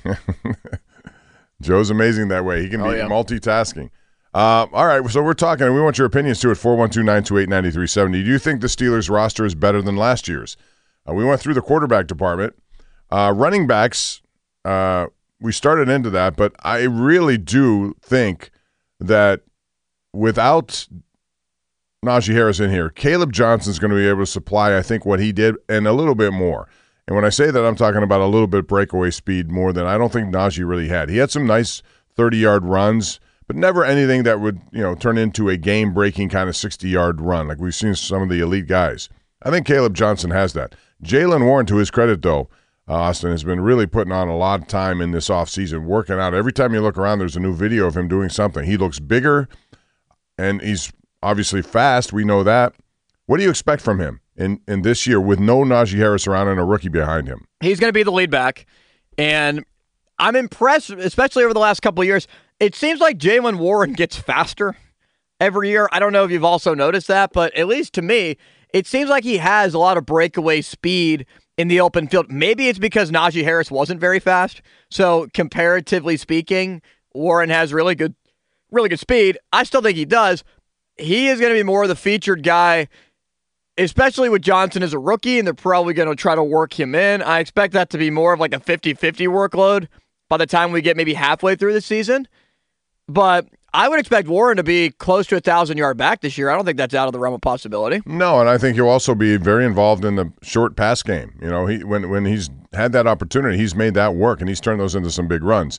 Joe's amazing that way. He can Oh, be yeah. multitasking. Uh, all right, so we're talking, and we want your opinions, too, at four one two, nine two eight, nine three seven zero. Do you think the Steelers' roster is better than last year's? Uh, we went through the quarterback department. Uh, running backs, uh, we started into that, but I really do think that without Najee Harris in here, Caleb Johnson's going to be able to supply, I think, what he did and a little bit more. And when I say that, I'm talking about a little bit breakaway speed more than I don't think Najee really had. He had some nice thirty-yard runs, but never anything that would, you know, turn into a game-breaking kind of sixty-yard run like we've seen some of the elite guys. I think Caleb Johnson has that. Jaylen Warren, to his credit, though, uh, Austin, has been really putting on a lot of time in this offseason, working out. Every time you look around, there's a new video of him doing something. He looks bigger, and he's obviously fast. We know that. What do you expect from him in, in this year with no Najee Harris around and a rookie behind him? He's going to be the lead back, and I'm impressed, especially over the last couple of years. It seems like Jaylen Warren gets faster every year. I don't know if you've also noticed that, but at least to me, it seems like he has a lot of breakaway speed in the open field. Maybe it's because Najee Harris wasn't very fast. So comparatively speaking, Warren has really good, really good speed. I still think he does. He is going to be more of the featured guy, especially with Johnson as a rookie, and they're probably going to try to work him in. I expect that to be more of like a fifty-fifty workload by the time we get maybe halfway through the season. But I would expect Warren to be close to a one thousand-yard back this year. I don't think that's out of the realm of possibility. No, and I think he'll also be very involved in the short pass game. You know, he when when he's had that opportunity, he's made that work, and he's turned those into some big runs.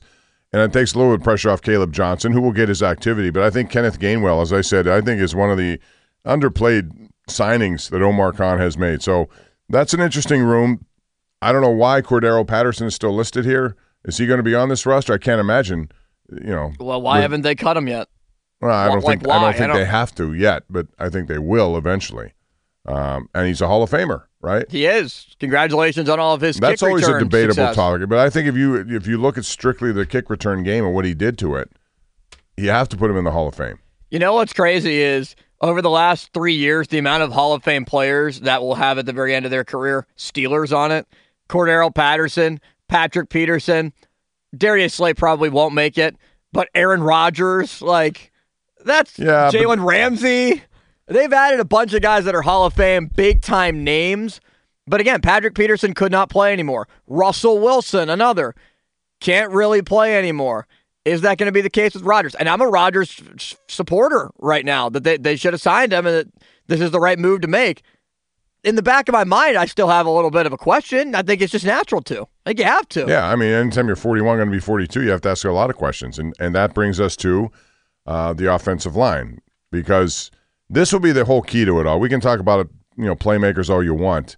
and it takes a little bit of pressure off Caleb Johnson, who will get his activity. But I think Kenneth Gainwell, as I said, I think is one of the underplayed signings that Omar Khan has made. So that's an interesting room. I don't know why Cordero Patterson is still listed here. Is he going to be on this roster? I can't imagine. You know. Well, why with, haven't they cut him yet? Well, I don't like think why? I don't think I don't, they have to yet, but I think they will eventually. Um, and he's a Hall of Famer, right? He is. Congratulations on all of his That's kick always a debatable success. topic. But I think if you if you look at strictly the kick return game and what he did to it, you have to put him in the Hall of Fame. You know what's crazy is over the last three years, the amount of Hall of Fame players that will have at the very end of their career Steelers on it. Cordero Patterson, Patrick Peterson, Darius Slay probably won't make it, but Aaron Rodgers, like that's yeah, Jalen but- Ramsey. They've added a bunch of guys that are Hall of Fame, big-time names. But again, Patrick Peterson could not play anymore. Russell Wilson, another, can't really play anymore. Is that going to be the case with Rodgers? And I'm a Rodgers supporter right now, that they, they should have signed him and that this is the right move to make. In the back of my mind, I still have a little bit of a question. I think it's just natural to. I think you have to. Yeah, I mean, anytime you're forty-one, going to be forty-two, you have to ask a lot of questions. And, and that brings us to uh, the offensive line, because this will be the whole key to it all. We can talk about it, you know, playmakers all you want,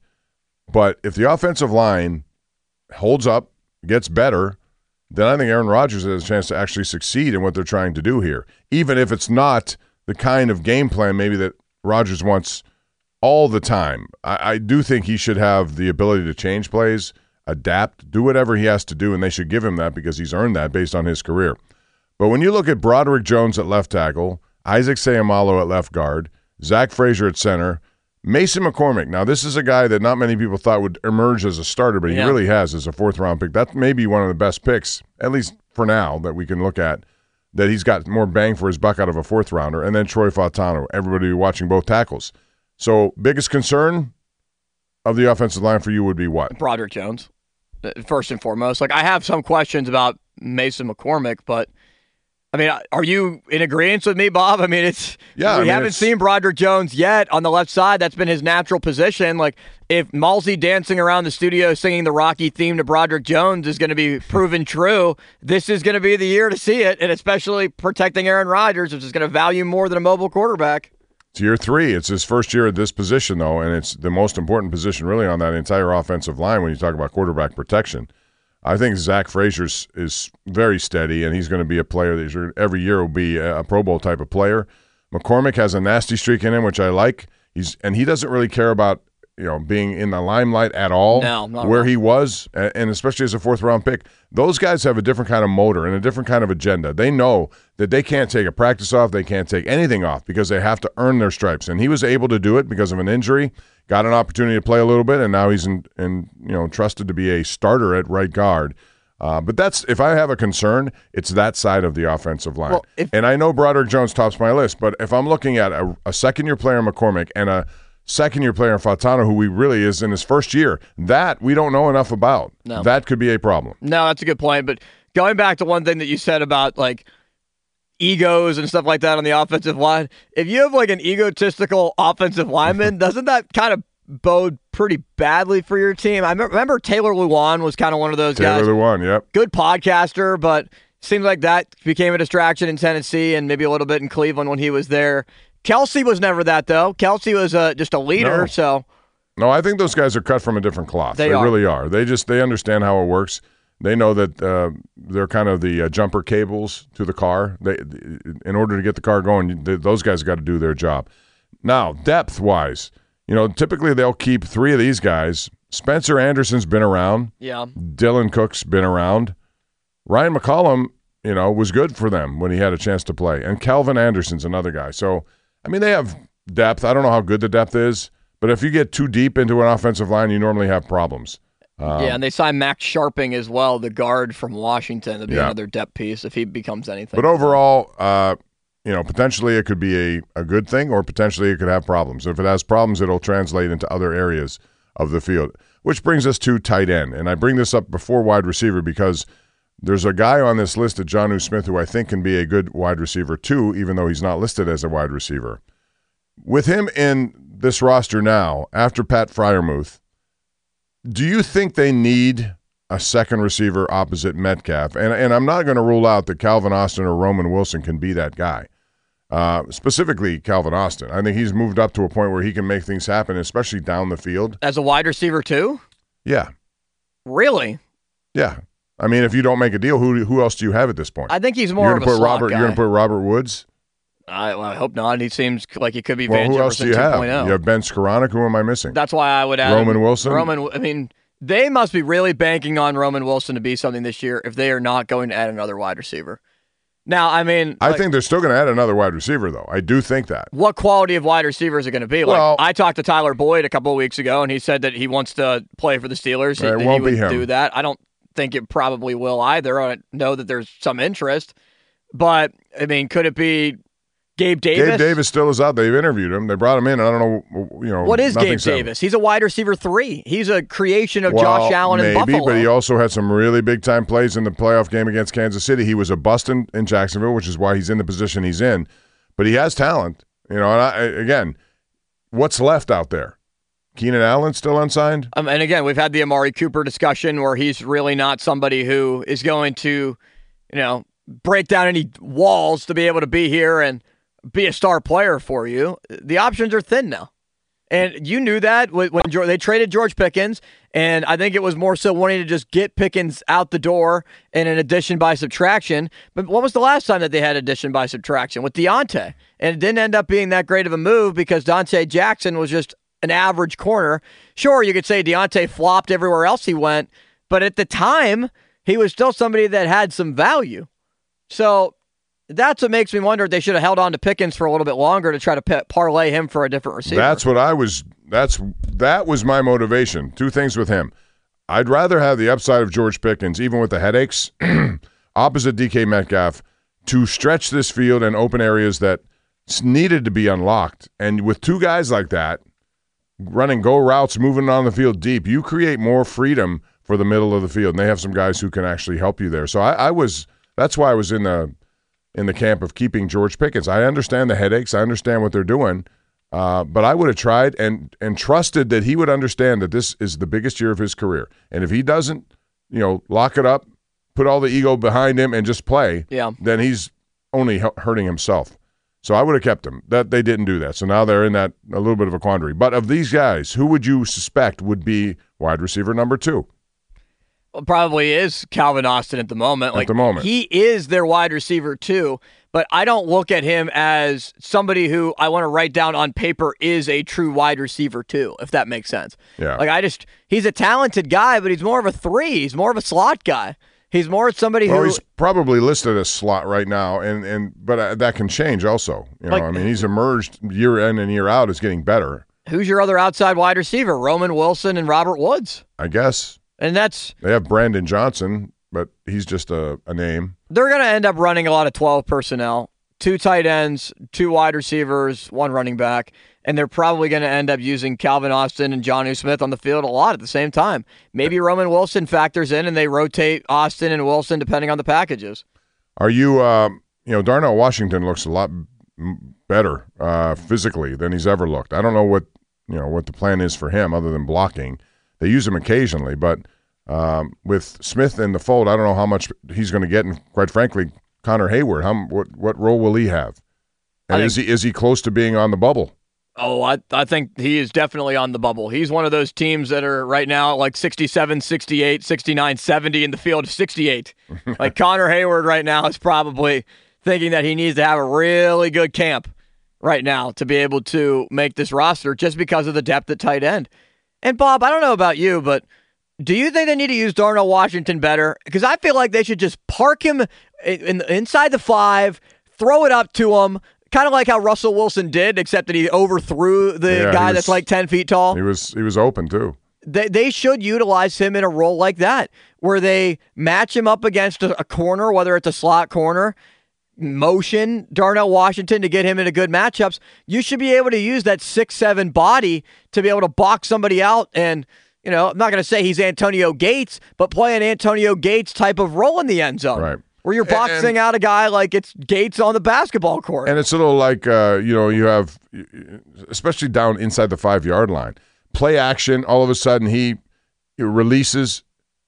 but if the offensive line holds up, gets better, then I think Aaron Rodgers has a chance to actually succeed in what they're trying to do here, even if it's not the kind of game plan maybe that Rodgers wants all the time. I, I do think he should have the ability to change plays, adapt, do whatever he has to do, and they should give him that because he's earned that based on his career. But when you look at Broderick Jones at left tackle, Isaac Seumalo at left guard, Zach Frazier at center, Mason McCormick. Now, this is a guy that not many people thought would emerge as a starter, but he Yeah. really has as a fourth-round pick. That may be one of the best picks, at least for now, that we can look at, that he's got more bang for his buck out of a fourth-rounder. And then Troy Fautano, everybody watching both tackles. So, biggest concern of the offensive line for you would be what? Broderick Jones, first and foremost. Like, I have some questions about Mason McCormick, but I mean, are you in agreement with me, Bob? I mean, it's yeah, we I mean, haven't it's, seen Broderick Jones yet on the left side. That's been his natural position. Like, if Malsey dancing around the studio singing the Rocky theme to Broderick Jones is going to be proven true, this is going to be the year to see it, and especially protecting Aaron Rodgers, which is going to value more than a mobile quarterback. It's year three. It's his first year at this position, though, and it's the most important position really on that entire offensive line when you talk about quarterback protection. I think Zach Frazier is very steady, and he's going to be a player that every year will be a Pro Bowl type of player. McCormick has a nasty streak in him, which I like. He's and he doesn't really care about you know being in the limelight at all. No, not where at all. he was, and especially as a fourth round pick, those guys have a different kind of motor and a different kind of agenda. They know that they can't take a practice off, they can't take anything off because they have to earn their stripes, and he was able to do it because of an injury. Got an opportunity to play a little bit, and now he's in, in you know trusted to be a starter at right guard. Uh, but that's if I have a concern, it's that side of the offensive line. Well, if- and I know Broderick Jones tops my list, but if I'm looking at a, a second-year player in McCormick and a second-year player in Fautano, who he really is in his first year, that we don't know enough about. No. That could be a problem. No, that's a good point. But going back to one thing that you said about like egos and stuff like that on the offensive line, if you have like an egotistical offensive lineman, doesn't that kind of bode pretty badly for your team? I remember Taylor Lewan was kind of one of those Taylor guys. the one, yep. Good podcaster, but seems like that became a distraction in Tennessee and maybe a little bit in Cleveland when he was there. Kelsey was never that, though. Kelsey was uh, just a leader, No. so... No, I think those guys are cut from a different cloth. They They, are. really are. They just they understand how it works. They know that uh, they're kind of the uh, jumper cables to the car. They, in order to get the car going, th- those guys got to do their job. Now, depth-wise, you know, typically they'll keep three of these guys. Spencer Anderson's been around. Yeah. Dylan Cook's been around. Ryan McCollum, you know, was good for them when he had a chance to play. And Calvin Anderson's another guy. So, I mean, they have depth. I don't know how good the depth is, but if you get too deep into an offensive line, you normally have problems. Um, yeah, and they signed Max Sharping as well, the guard from Washington, to be Yeah. another depth piece if he becomes anything. But overall, uh, you know, potentially it could be a, a good thing, or potentially it could have problems. If it has problems, it'll translate into other areas of the field, which brings us to tight end. And I bring this up before wide receiver because there's a guy on this list at Jonnu Smith who I think can be a good wide receiver too, even though he's not listed as a wide receiver. With him in this roster now, after Pat Freiermuth, do you think they need a second receiver opposite Metcalf. And, and I'm not going to rule out that Calvin Austin or Roman Wilson can be that guy. Uh, specifically, Calvin Austin. I think he's moved up to a point where he can make things happen, especially down the field. As a wide receiver, too? Yeah. Really? Yeah. I mean, if you don't make a deal, who who else do you have at this point? I think he's more you're of a put slot Robert, guy. You're going to put Robert Woods? I, well, I hope not. He seems like he could be Well, Van who else do Jefferson you have? two point oh. You have Ben Skoranek. Who am I missing? That's why I would add Roman him. Wilson? Roman, I mean, they must be really banking on Roman Wilson to be something this year if they are not going to add another wide receiver. Now, I mean, I like, think they're still going to add another wide receiver, though. I do think that. what quality of wide receiver is it going to be? Like, Well- I talked to Tyler Boyd a couple of weeks ago, and he said that he wants to play for the Steelers. It he, won't he be would him. do that. I don't think it probably will either. I know that there's some interest, but I mean, could it be Gabe Davis? Gabe Davis still is out. They've interviewed him. They brought him in. I don't know, you know. What is nothing Gabe said. Davis? He's a wide receiver three. He's a creation of Well, Josh Allen maybe, and Buffalo. but he also had some really big-time plays in the playoff game against Kansas City. He was a bust in, in Jacksonville, which is why he's in the position he's in. But he has talent. You know, and I, again, what's left out there? Keenan Allen still unsigned? Um, and again, we've had the Amari Cooper discussion where he's really not somebody who is going to, you know, break down any walls to be able to be here and be a star player for you. The options are thin now. And you knew that when when George, they traded George Pickens, and I think it was more so wanting to just get Pickens out the door and an addition by subtraction. But when was the last time that they had addition by subtraction? With Deontay. And it didn't end up being that great of a move because Dante Jackson was just an average corner. Sure, you could say Deontay flopped everywhere else he went, but at the time, he was still somebody that had some value. So that's what makes me wonder if they should have held on to Pickens for a little bit longer to try to p- parlay him for a different receiver. That's what I was. That's that was my motivation. Two things with him. I'd rather have the upside of George Pickens, even with the headaches, opposite D K Metcalf, to stretch this field and open areas that needed to be unlocked. And with two guys like that, running go routes, moving on the field deep, you create more freedom for the middle of the field. And they have some guys who can actually help you there. So I, I was. That's why I was in the. in the camp of keeping George Pickens. I understand the headaches. I understand what they're doing. Uh, but I would have tried and and trusted that he would understand that this is the biggest year of his career. And if he doesn't, you know, lock it up, put all the ego behind him and just play, yeah. then he's only hurting himself. So I would have kept him. That they didn't do that. So now they're in that a little bit of a quandary. But of these guys, who would you suspect would be wide receiver number two? Well, probably is Calvin Austin at the moment. Like, at the moment. He is their wide receiver too, but I don't look at him as somebody who I want to write down on paper is a true wide receiver too, if that makes sense. Yeah. Like I just, he's a talented guy, but he's more of a three. He's more of a slot guy. He's more somebody well, who. he's probably listed as slot right now, and, and but uh, that can change also. You know, Like- I mean, he's emerged year in and year out as getting better, Who's your other outside wide receiver? Roman Wilson and Robert Woods. I guess. And that's, They have Brandon Johnson, but he's just a, a name. they're going to end up running a lot of twelve personnel, two tight ends, two wide receivers, one running back, and they're probably going to end up using Calvin Austin and Jonnu Smith on the field a lot at the same time. Maybe Roman Wilson factors in and they rotate Austin and Wilson depending on the packages. Are you, uh, you know, Darnell Washington looks a lot m- better uh, physically than he's ever looked. I don't know what, you know, what the plan is for him other than blocking. They use him occasionally, but um, with Smith in the fold, I don't know how much he's going to get. And quite frankly, Connor Hayward, how what what role will he have? And I is he is he close to being on the bubble? Oh, I I think he is definitely on the bubble. He's one of those teams that are right now at like sixty-seven, sixty-eight, sixty-nine, seventy in the field of sixty-eight. Like Connor Hayward right now is probably thinking that he needs to have a really good camp right now to be able to make this roster just because of the depth at tight end. And Bob, I don't know about you, but do you think they need to use Darnell Washington better? Because I feel like they should just park him in, in inside the five, throw it up to him, kind of like how Russell Wilson did, except that he overthrew the Yeah, guy he was- that's like ten feet tall. He was he was open too. They they should utilize him in a role like that, where they match him up against a, a corner, whether it's a slot corner, motion Darnell Washington to get him into good matchups. You should be able to use that six seven body to be able to box somebody out. And, you know, I'm not going to say he's Antonio Gates, but play an Antonio Gates type of role in the end zone. Right. Where you're boxing And- out a guy like it's Gates on the basketball court. And it's a little like, uh, you know, you have, especially down inside the five-yard line, play action, all of a sudden he releases,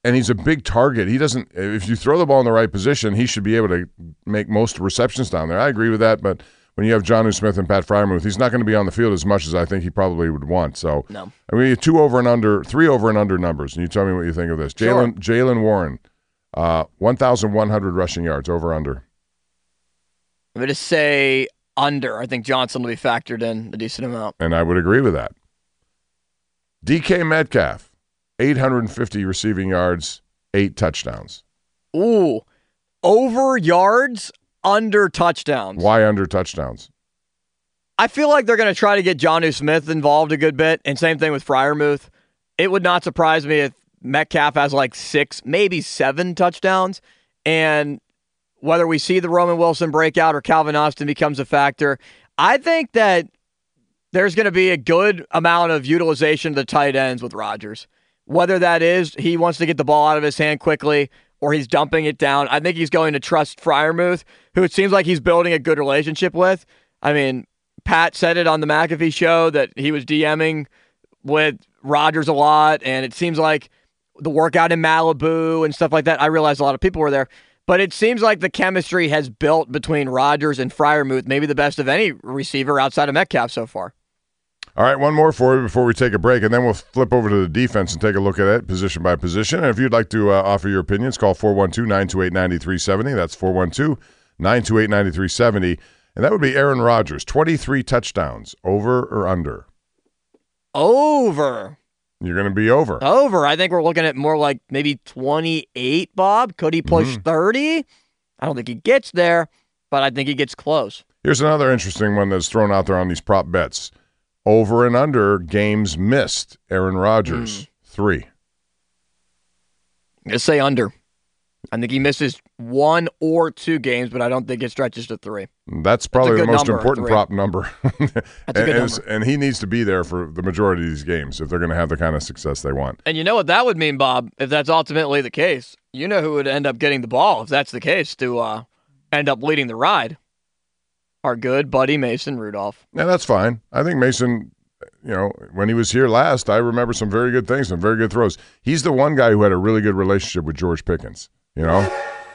and he's a big target. He doesn't. If you throw the ball in the right position, he should be able to make most receptions down there. I agree with that, but when you have Jonnu Smith and Pat Freiermuth, he's not going to be on the field as much as I think he probably would want. So, no. I mean, two over and under, three over and under numbers, and you tell me what you think of this. Jalen Jalen Warren, uh, one thousand one hundred rushing yards, over under. I'm going to say under. I think Johnson will be factored in a decent amount. And I would agree with that. D K Metcalf, eight hundred fifty receiving yards, eight touchdowns. Ooh, over yards, under touchdowns. Why under touchdowns? I feel like they're going to try to get Jonnu Smith involved a good bit, and same thing with Freiermuth. It would not surprise me if Metcalf has like six, maybe seven touchdowns, and whether we see the Roman Wilson breakout or Calvin Austin becomes a factor, I think that there's going to be a good amount of utilization of the tight ends with Rodgers. Whether that is he wants to get the ball out of his hand quickly or he's dumping it down, I think he's going to trust Freiermuth, who it seems like he's building a good relationship with. I mean, Pat said it on the McAfee show that he was DMing with Rodgers a lot, and it seems like the workout in Malibu and stuff like that. I realize a lot of people were there, but it seems like the chemistry has built between Rodgers and Freiermuth, maybe the best of any receiver outside of Metcalf so far. All right, one more for you before we take a break, and then we'll flip over to the defense and take a look at it position by position. And if you'd like to uh, offer your opinions, call four one two, nine two eight, nine three seven zero. That's four one two, nine two eight, nine three seven zero. And that would be Aaron Rodgers, twenty-three touchdowns, over or under? Over. You're going to be over. Over. I think we're looking at more like maybe twenty-eight, Bob. Could he push mm-hmm. thirty? I don't think he gets there, but I think he gets close. Here's another interesting one that's thrown out there on these prop bets. Over and under games missed. Aaron Rodgers, mm. three. I'm going to say under. I think he misses one or two games, but I don't think it stretches to three. That's probably That's the most number, important three. prop number. That's and, a good and, number. and he needs to be there for the majority of these games if they're going to have the kind of success they want. And you know what that would mean, Bob, if that's ultimately the case? You know who would end up getting the ball if that's the case to uh, end up leading the ride? Our good buddy Mason Rudolph. Yeah, that's fine. I think Mason, you know, when he was here last, I remember some very good things, some very good throws. He's the one guy who had a really good relationship with George Pickens, you know?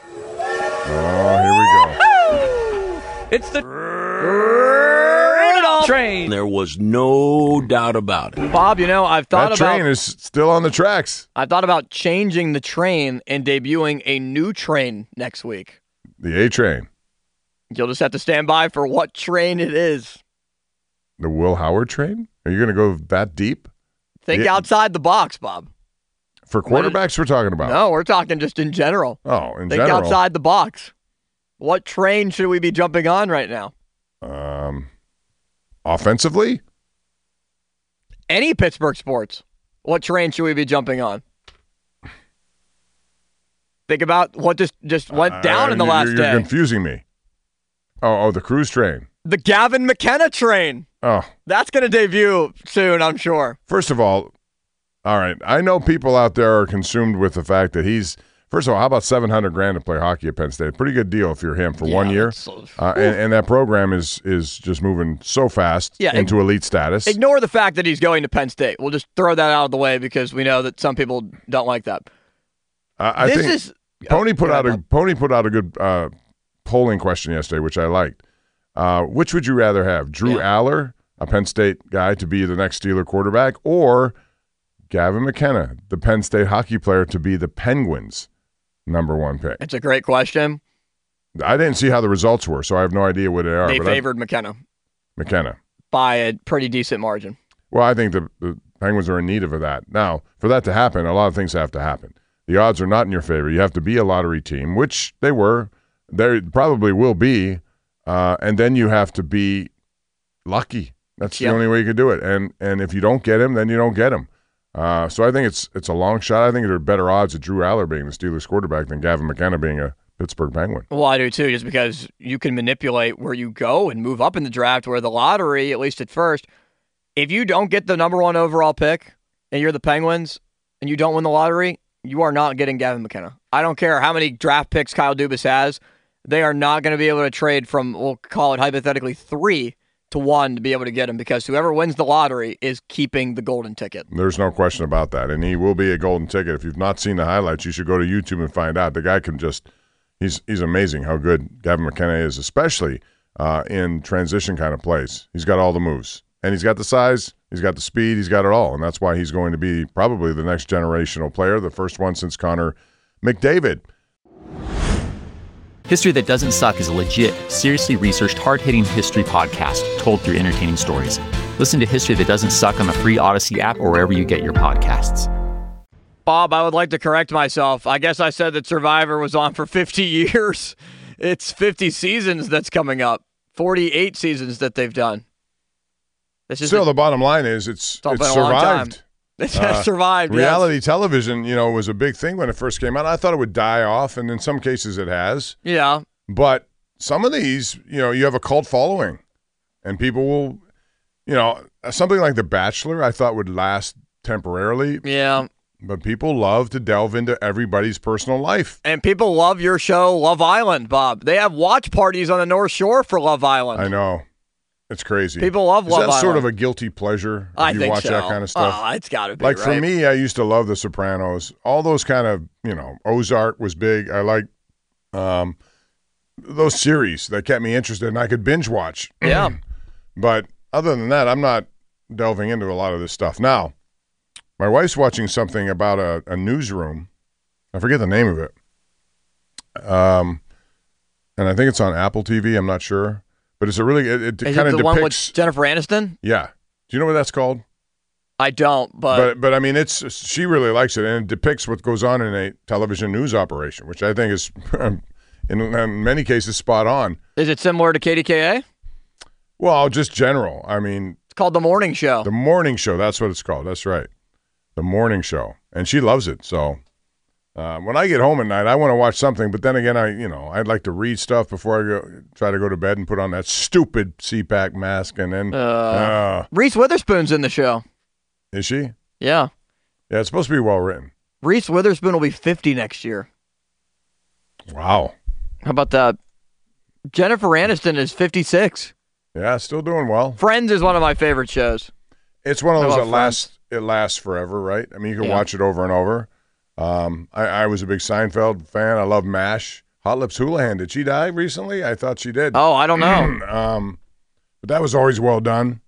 Oh, here we go. It's the Rudolph train. There was no doubt about it. Bob, you know, I've thought that about... That train is still on the tracks. I thought about changing the train and debuting a new train next week. The A train. You'll just have to stand by for what train it is. The Will Howard train? Are you going to go that deep? Think yeah. outside the box, Bob. For quarterbacks, we're talking about? No, we're talking just in general. Oh, in Think general. Think outside the box. What train should we be jumping on right now? Um, offensively? Any Pittsburgh sports. What train should we be jumping on? Think about what just, just went uh, down in the you're, last you're day. You're confusing me. Oh, oh, the cruise train. The Gavin McKenna train. Oh. That's going to debut soon, I'm sure. First of all, all right, I know people out there are consumed with the fact that he's, first of all, how about seven hundred grand to play hockey at Penn State? Pretty good deal if you're him for yeah, one year. So, uh, and, and that program is is just moving so fast yeah, into ig- elite status. Ignore the fact that he's going to Penn State. We'll just throw that out of the way because we know that some people don't like that. Uh, I this think is Pony put uh, out a Pony put out a good uh, polling question yesterday, which I liked. Uh, which would you rather have, Drew yeah. Aller, a Penn State guy, to be the next Steeler quarterback, or Gavin McKenna, the Penn State hockey player, to be the Penguins' number one pick? It's a great question. I didn't see how the results were, so I have no idea what they are. They but favored I, McKenna. McKenna. By a pretty decent margin. Well, I think the, the Penguins are in need of that. Now, for that to happen, a lot of things have to happen. The odds are not in your favor. You have to be a lottery team, which they were. They probably will be. Uh, and then you have to be lucky. That's yep. the only way you can do it. And and if you don't get him, then you don't get him. Uh, so I think it's it's a long shot. I think there are better odds of Drew Aller being the Steelers quarterback than Gavin McKenna being a Pittsburgh Penguin. Well, I do too, just because you can manipulate where you go and move up in the draft, where the lottery, at least at first, if you don't get the number one overall pick and you're the Penguins and you don't win the lottery, you are not getting Gavin McKenna. I don't care how many draft picks Kyle Dubas has. They are not going to be able to trade from, we'll call it hypothetically, three to one to be able to get him, because whoever wins the lottery is keeping the golden ticket. There's no question about that. And he will be a golden ticket. If you've not seen the highlights, you should go to YouTube and find out. The guy can just he's he's amazing how good Gavin McKenna is, especially uh, in transition kind of plays. He's got all the moves. And he's got the size, he's got the speed, he's got it all. And that's why he's going to be probably the next generational player, the first one since Connor McDavid. History That Doesn't Suck is a legit, seriously researched, hard-hitting history podcast told through entertaining stories. Listen to History That Doesn't Suck on the free Odyssey app or wherever you get your podcasts. Bob, I would like to correct myself. I guess I said that Survivor was on for fifty years. It's fifty seasons that's coming up. forty-eight seasons that they've done. This is Still, a, the bottom line is it's, it's, it's been a long time. survived. It Uh, has survived. Reality yes. television, you know, was a big thing when it first came out. I thought it would die off, and in some cases it has. Yeah. But some of these, you know, you have a cult following, and people will, you know, something like The Bachelor I thought would last temporarily. Yeah. But people love to delve into everybody's personal life. And people love your show, Love Island, Bob. They have watch parties on the North Shore for Love Island. I know. It's crazy. People love Is Love that sort Island. of a guilty pleasure if I you think watch so. that kind of stuff? Oh, it's got to be, Like right? for me, I used to love The Sopranos. All those kind of, you know, Ozark was big. I like um, those series that kept me interested, and I could binge watch. Yeah. But other than that, I'm not delving into a lot of this stuff. Now, my wife's watching something about a, a newsroom. I forget the name of it. Um, and I think it's on Apple T V. I'm not sure. But it's a really, it, it Is kind it of the depicts. one with Jennifer Aniston? Yeah. Do you know what that's called? I don't, but, But but I mean, it's she really likes it, and it depicts what goes on in a television news operation, which I think is, in, in many cases, spot on. is it similar to K D K A? Well, just general. I mean, It's called The Morning Show. the morning show. That's what it's called. That's right, the morning show, and she loves it. So uh, when I get home at night, I want to watch something. But then again, I you know I'd like to read stuff before I go try to go to bed and put on that stupid C PAC mask, and then Uh, uh, Reese Witherspoon's in the show. is she? Yeah. Yeah, it's supposed to be well written. Reese Witherspoon will be fifty next year. Wow. How about that? Jennifer Aniston is fifty-six. Yeah, still doing well. Friends is one of my favorite shows. It's one of I those that love lasts. It lasts forever, right? I mean, you can Yeah. watch it over and over. Um, I, I was a big Seinfeld fan. I love MASH. Hot Lips Houlihan. Did she die recently? I thought she did. Oh, I don't know. um, but that was always well done.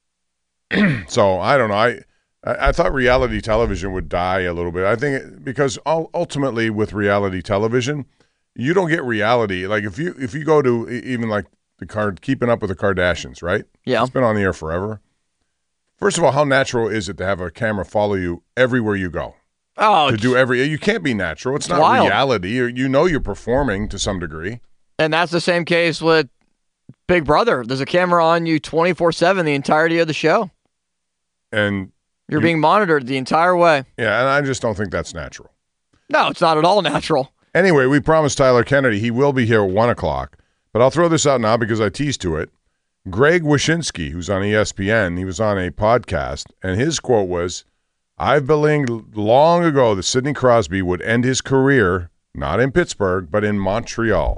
So I don't know. I, I I thought reality television would die a little bit. I think it, because ul- ultimately with reality television, you don't get reality. Like if you if you go to e- even like the card Keeping Up with the Kardashians, right? Yeah. It's been on the air forever. First of all, how natural is it to have a camera follow you everywhere you go? Oh, To do every you can't be natural. It's, It's not wild. reality. You you know you're performing to some degree. and that's the same case with Big Brother. There's a camera on you twenty-four seven the entirety of the show. And You're You- being monitored the entire way. yeah, and I just don't think that's natural. No, it's not at all natural. Anyway, we promised Tyler Kennedy he will be here at one o'clock, but I'll throw this out now because I teased to it. Greg Wyshynski, who's on E S P N, he was on a podcast, and his quote was, I've believed long ago that Sidney Crosby would end his career, not in Pittsburgh, but in Montreal.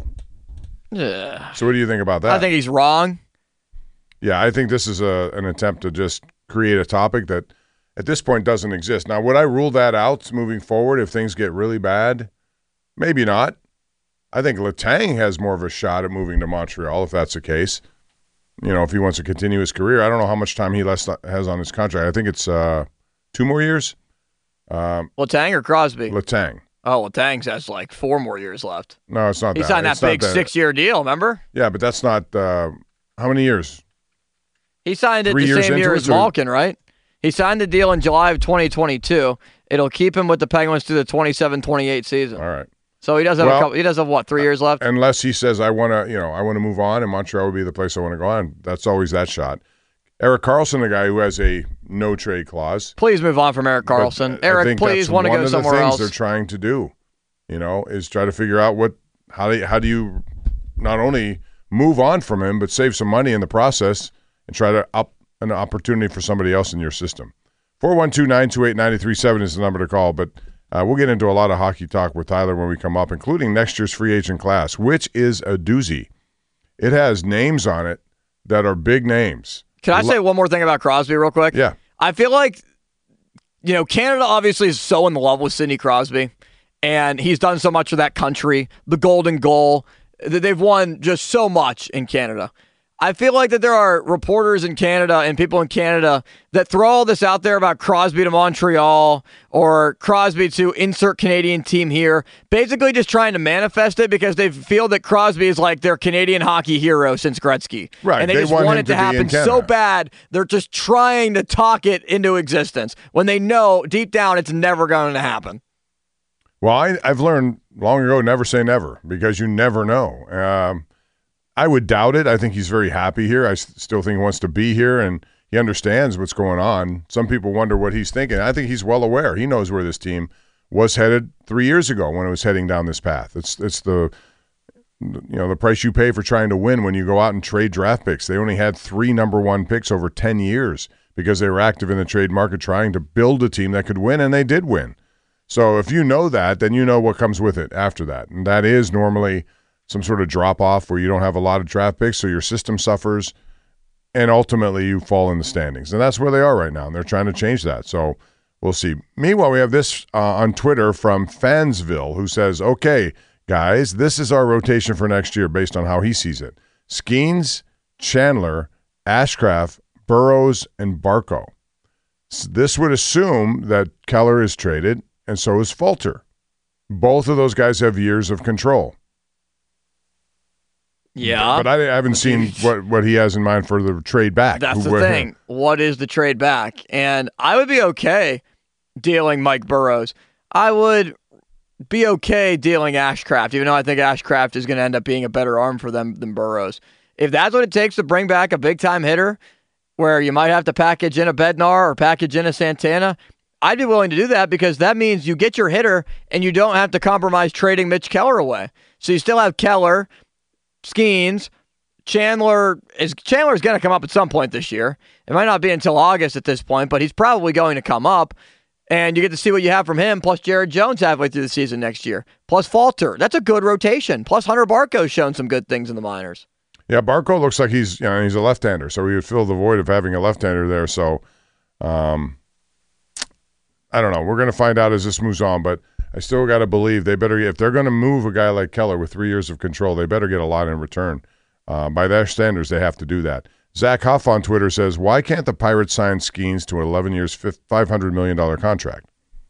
Yeah. So what do you think about that? I think he's wrong. Yeah, I think this is a, an attempt to just create a topic that at this point doesn't exist. Now, would I rule that out moving forward if things get really bad? Maybe not. I think Letang has more of a shot at moving to Montreal if that's the case. You know, if he wants to continue his career. I don't know how much time he left, has on his contract. I think it's uh, two more years. Um, Letang or Crosby? Letang. Oh, Letang has like four more years left. No, it's not He that. signed that It's not big six-year deal, remember? Yeah, but that's not uh, – how many years? He signed it Three the years same into year it, as or- Malkin, right? He signed the deal in July of twenty twenty-two. It'll keep him with the Penguins through the twenty-seven twenty-eight season. All right. So he does have Well, a couple, he does have what, three years left? Unless he says, I want to, you know, I want to move on, and Montreal would be the place I want to go on. That's always that shot. Eric Carlson, the guy who has a no trade clause. Please move on from Eric Carlson. But I Eric, think please that's want to one go of the somewhere things else. They're trying to do, you know, is try to figure out what how do you, how do you not only move on from him but save some money in the process and try to up an opportunity for somebody else in your system. four one two, nine two eight, nine three seven is the number to call, but uh, we'll get into a lot of hockey talk with Tyler when we come up, including next year's free agent class, which is a doozy. It has names on it that are big names. Can I say one more thing about Crosby real quick? Yeah. I feel like, you know, Canada obviously is so in love with Sidney Crosby, and he's done so much for that country, the golden goal. They've won just so much in Canada. I feel like that there are reporters in Canada and people in Canada that throw all this out there about Crosby to Montreal or Crosby to insert Canadian team here, basically just trying to manifest it because they feel that Crosby is like their Canadian hockey hero since Gretzky. Right. And they, they just want, want him it to, to be in happen Canada. so bad, they're just trying to talk it into existence when they know deep down it's never going to happen. Well, I, I've learned long ago, never say never, because you never know. Um, I would doubt it. I think he's very happy here. I s- still think he wants to be here, and he understands what's going on. Some people wonder what he's thinking. I think he's well aware. He knows where this team was headed three years ago when it was heading down this path. It's it's the you know the price you pay for trying to win when you go out and trade draft picks. They only had three number one picks over ten years because they were active in the trade market trying to build a team that could win, and they did win. So if you know that, then you know what comes with it after that, and that is normally some sort of drop-off where you don't have a lot of draft picks, so your system suffers, and ultimately you fall in the standings. And that's where they are right now, and they're trying to change that. So we'll see. Meanwhile, we have this uh, on Twitter from Fansville, who says, okay, guys, this is our rotation for next year based on how he sees it. Skeens, Chandler, Ashcraft, Burrows, and Barco. So this would assume that Keller is traded, and so is Falter. Both of those guys have years of control. Yeah. But I haven't seen what, what he has in mind for the trade back. That's the Who- thing. What is the trade back? And I would be okay dealing Mike Burrows. I would be okay dealing Ashcraft, even though I think Ashcraft is going to end up being a better arm for them than Burrows. If that's what it takes to bring back a big-time hitter, where you might have to package in a Bednar or package in a Santana, I'd be willing to do that because that means you get your hitter and you don't have to compromise trading Mitch Keller away. So you still have Keller, Skeens, Chandler is Chandler's going to come up at some point this year. It might not be until August at this point, but he's probably going to come up. And you get to see what you have from him, plus Jared Jones halfway through the season next year, plus Falter. That's a good rotation. Plus Hunter Barco's shown some good things in the minors. Yeah, Barco looks like he's you know he's a left-hander, so he would fill the void of having a left-hander there. So, um, I don't know. We're going to find out as this moves on, but I still got to believe they better if they're going to move a guy like Keller with three years of control, they better get a lot in return. Uh, by their standards, they have to do that. Zach Huff on Twitter says, why can't the Pirates sign Skeens to an eleven years, five hundred million dollars contract?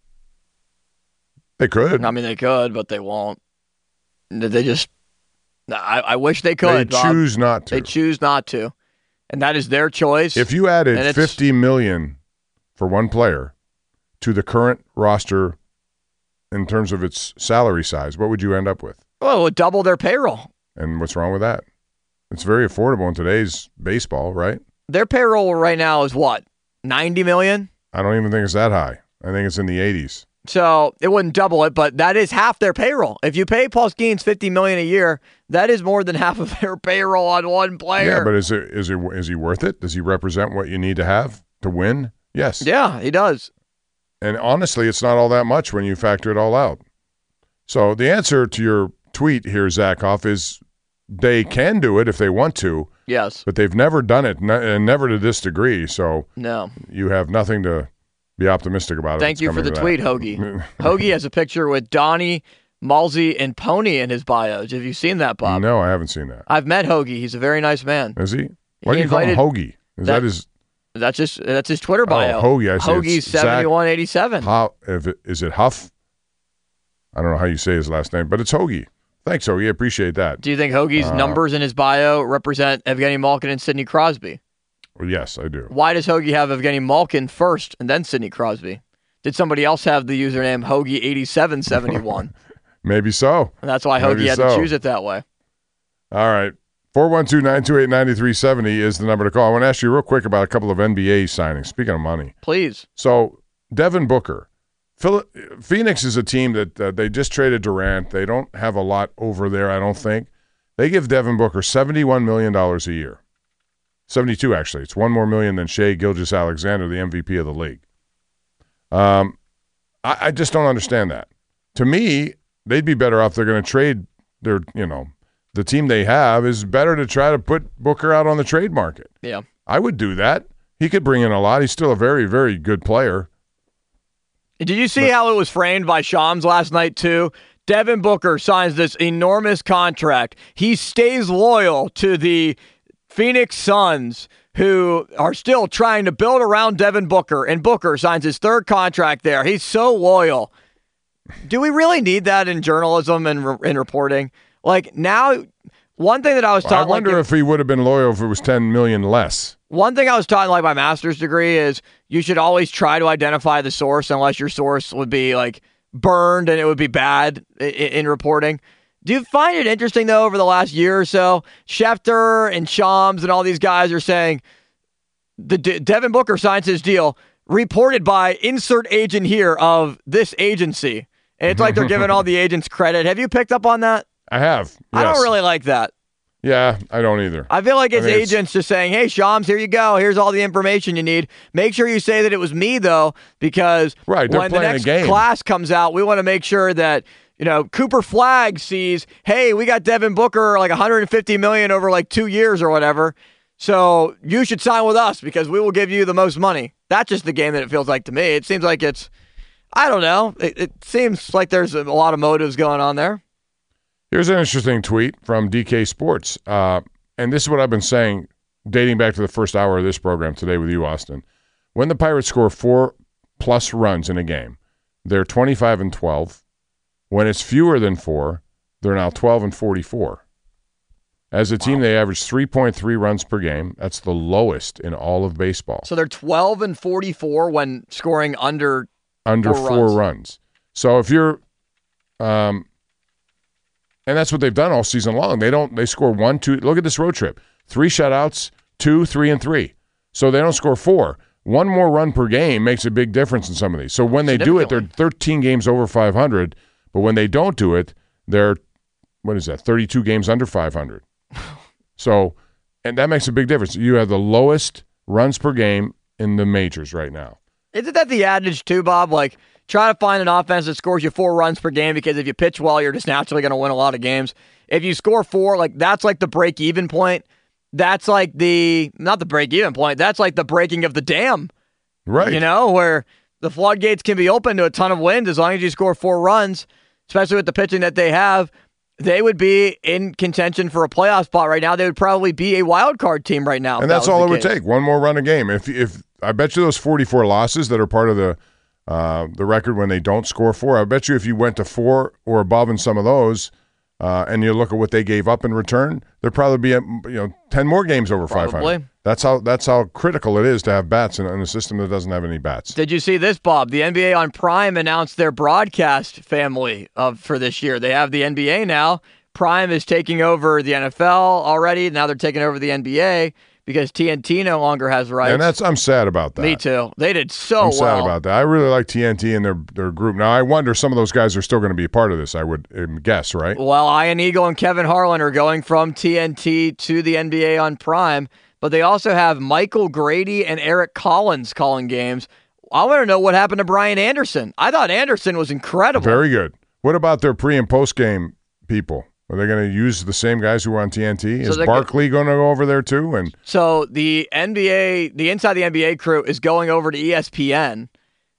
They could. I mean, they could, but they won't. They just, I, I wish they could. They Bob. choose not to. They choose not to. And that is their choice. If you And added it's- fifty million dollars for one player to the current roster in terms of its salary size, what would you end up with? Well, it would double their payroll. And what's wrong with that? It's very affordable in today's baseball, right? Their payroll right now is what? ninety million dollars? I don't even think it's that high. I think it's in the eighties. So it wouldn't double it, but that is half their payroll. If you pay Paul Skeens fifty million dollars a year, that is more than half of their payroll on one player. Yeah, but is it is it is he worth it? Does he represent what you need to have to win? Yes. Yeah, he does. And honestly, it's not all that much when you factor it all out. So the answer to your tweet here, Zakoff, is they can do it if they want to. Yes. But they've never done it, ne- and never to this degree. So No. you have nothing to be optimistic about. Thank you for the tweet, Hoagie. Hoagie has a picture with Donnie, Malsey, and Pony in his bios. Have you seen that, Bob? No, I haven't seen that. I've met Hoagie. He's a very nice man. Is he? Why He do you call him invited- Hoagie? Is that, that- his? That's just that's his Twitter bio. Oh, Hoagie. I see. Hoagie's It's Zach seventy-one eighty-seven. How, if it, is it Huff? I don't know how you say his last name, but it's Hoagie. Thanks, Hoagie. I appreciate that. Do you think Hoagie's Uh, numbers in his bio represent Evgeny Malkin and Sidney Crosby? Well, yes, I do. Why does Hoagie have Evgeny Malkin first and then Sidney Crosby? Did somebody else have the username Hoagie eighty-seven seventy-one? Maybe so. And that's why Maybe Hoagie had so. to choose it that way. All right. four one two, nine two eight, nine three seven zero is the number to call. I want to ask you real quick about a couple of N B A signings. Speaking of money. Please. So, Devin Booker. Phil- Phoenix is a team that uh, they just traded Durant. They don't have a lot over there, I don't think. They give Devin Booker seventy-one million dollars a year. seventy-two, actually. It's one more million than Shea Gilgeous-Alexander, the M V P of the league. Um, I, I just don't understand that. To me, they'd be better off. They're going to trade their, you know, the team they have, is better to try to put Booker out on the trade market. Yeah. I would do that. He could bring in a lot. He's still a very, very good player. Did you see But- how it was framed by Shams last night, too? Devin Booker signs this enormous contract. He stays loyal to the Phoenix Suns, who are still trying to build around Devin Booker, and Booker signs his third contract there. He's so loyal. Do we really need that in journalism and re- in reporting? Like, now, one thing that I was Well, I taught, wonder like, if he would have been loyal if it was ten million less. one thing I was taught in like my master's degree is you should always try to identify the source unless your source would be like burned and it would be bad in, in reporting. Do you find it interesting, though, over the last year or so, Schefter and Shams and all these guys are saying the De- Devin Booker signs his deal reported by insert agent here of this agency. And it's like they're giving all the agents credit. Have you picked up on that? I have. Yes. I don't really like that. Yeah, I don't either. I feel like it's I think it's- agents just saying, hey, Shams, here you go. Here's all the information you need. Make sure you say that it was me, though, because Right, they're when the playing a next game. class comes out, we want to make sure that, you know, Cooper Flagg sees, hey, we got Devin Booker like one hundred fifty million dollars over like two years or whatever. So you should sign with us because we will give you the most money. That's just the game that it feels like to me. It seems like it's, I don't know. It, it seems like there's a lot of motives going on there. Here's an interesting tweet from D K Sports. Uh, and this is what I've been saying dating back to the first hour of this program today with you, Austin. When the Pirates score four plus runs in a game, they're twenty-five and twelve. When it's fewer than four, they're now twelve and forty-four. As a team, they average three point three runs per game. That's the lowest in all of baseball. So they're twelve and forty-four when scoring under Under four four, runs. runs. So if you're, um, and that's what they've done all season long. They don't. They score one, two. Look at this road trip: three shutouts, two, three, and three. So they don't score four. One more run per game makes a big difference in some of these. So when they do it, they're thirteen games over five hundred. But when they don't do it, they're what is that? thirty-two games under five hundred. So, and that makes a big difference. You have the lowest runs per game in the majors right now. Isn't that the adage too, Bob? Like, try to find an offense that scores you four runs per game because if you pitch well, you're just naturally going to win a lot of games. If you score four, like that's like the break-even point. That's like the, not the break-even point, that's like the breaking of the dam. Right. You know, where the floodgates can be open to a ton of wins as long as you score four runs, especially with the pitching that they have. They would be in contention for a playoff spot right now. They would probably be a wild card team right now. And that's all it would take. One more run a game. If if I bet you those forty-four losses that are part of the uh, the record when they don't score four, I bet you if you went to four or above in some of those, uh, and you look at what they gave up in return, there'd probably be a, you know ten more games over five hundred. Probably. That's how that's how critical it is to have bats in, in a system that doesn't have any bats. Did you see this, Bob? The N B A on Prime announced their broadcast family of for this year. They have the N B A now. Prime is taking over the N F L already. Now they're taking over the N B A because T N T no longer has rights. And that's I'm sad about that. Me too. They did so I'm well. sad about that. I really like T N T and their their group. Now I wonder some of those guys are still going to be a part of this. I would um, guess, right? Well, Ian Eagle and Kevin Harlan are going from T N T to the N B A on Prime, but they also have Michael Grady and Eric Collins calling games. I want to know what happened to Brian Anderson. I thought Anderson was incredible. Very good. What about their pre and post game people? Are they going to use the same guys who were on T N T? So Is they're Barkley going to go over there too? And So the N B A, the Inside the N B A crew is going over to E S P N.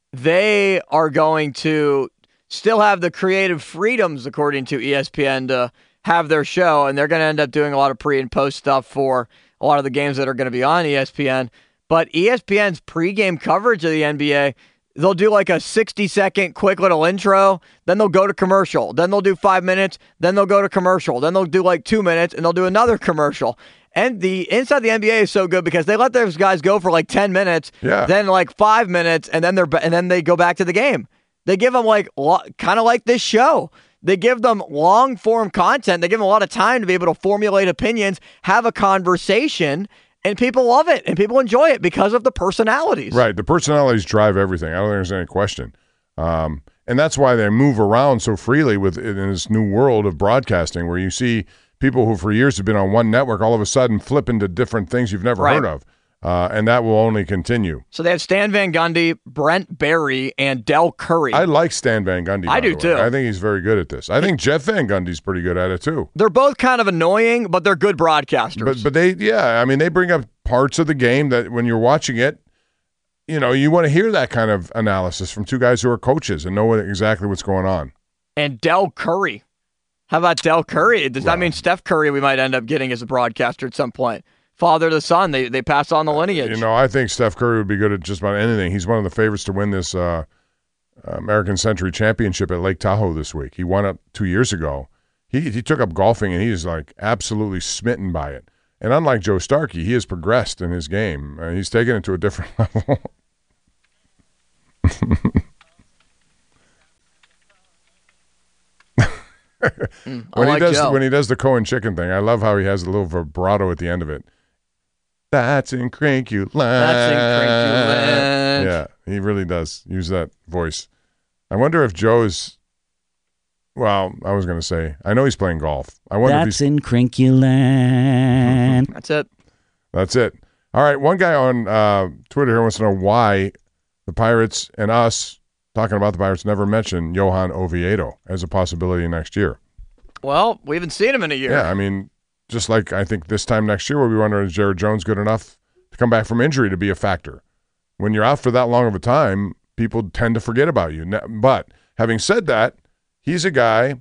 They are going to still have the creative freedoms, according to E S P N, to have their show, and they're going to end up doing a lot of pre and post stuff for a lot of the games that are going to be on E S P N. But E S P N's pregame coverage of the N B A, they'll do like a sixty-second quick little intro, then they'll go to commercial, then they'll do five minutes, then they'll go to commercial, then they'll do like two minutes, and they'll do another commercial. And the Inside the N B A is so good because they let those guys go for like ten minutes, Yeah. then like five minutes, and then they're ba- and then they go back to the game. They give them like lo- kind of like this show. They give them long form content. They give them a lot of time to be able to formulate opinions, have a conversation. And people love it, and people enjoy it because of the personalities. right, the personalities drive everything. I don't think there's any question. Um, and that's why they move around so freely with in this new world of broadcasting, where you see people who for years have been on one network all of a sudden flip into different things you've never Right. heard of. Uh, and that will only continue. So they have Stan Van Gundy, Brent Barry, and Del Curry. I like Stan Van Gundy. I do too. I think he's very good at this. I think Jeff Van Gundy's pretty good at it too. They're both kind of annoying, but they're good broadcasters. But but they, yeah, I mean, they bring up parts of the game that when you're watching it, you know, you want to hear that kind of analysis from two guys who are coaches and know what, exactly what's going on. And Del Curry. How about Del Curry? Does wow. that mean Steph Curry we might end up getting as a broadcaster at some point? Father to son, they they pass on the lineage. You know, I think Steph Curry would be good at just about anything. He's one of the favorites to win this uh, American Century Championship at Lake Tahoe this week. He won it two years ago. He he took up golfing, and he's like absolutely smitten by it. And unlike Joe Starkey, he has progressed in his game. Uh, he's taken it to a different level. mm, when like he does Joe. when he does the Cohen chicken thing, I love how he has a little vibrato at the end of it. That's incrinculant. That's incrinculant. Yeah, he really does use that voice. I wonder if Joe's. Well, I was going to say, I know he's playing golf. I wonder That's if he's incrinculant. That's it. That's it. All right, one guy on uh, Twitter here wants to know why the Pirates and us talking about the Pirates never mentioned Johan Oviedo as a possibility next year. Well, we haven't seen him in a year. Yeah, I mean, just like I think this time next year, we'll be wondering, is Jared Jones good enough to come back from injury to be a factor? When you're out for that long of a time, people tend to forget about you. But having said that, he's a guy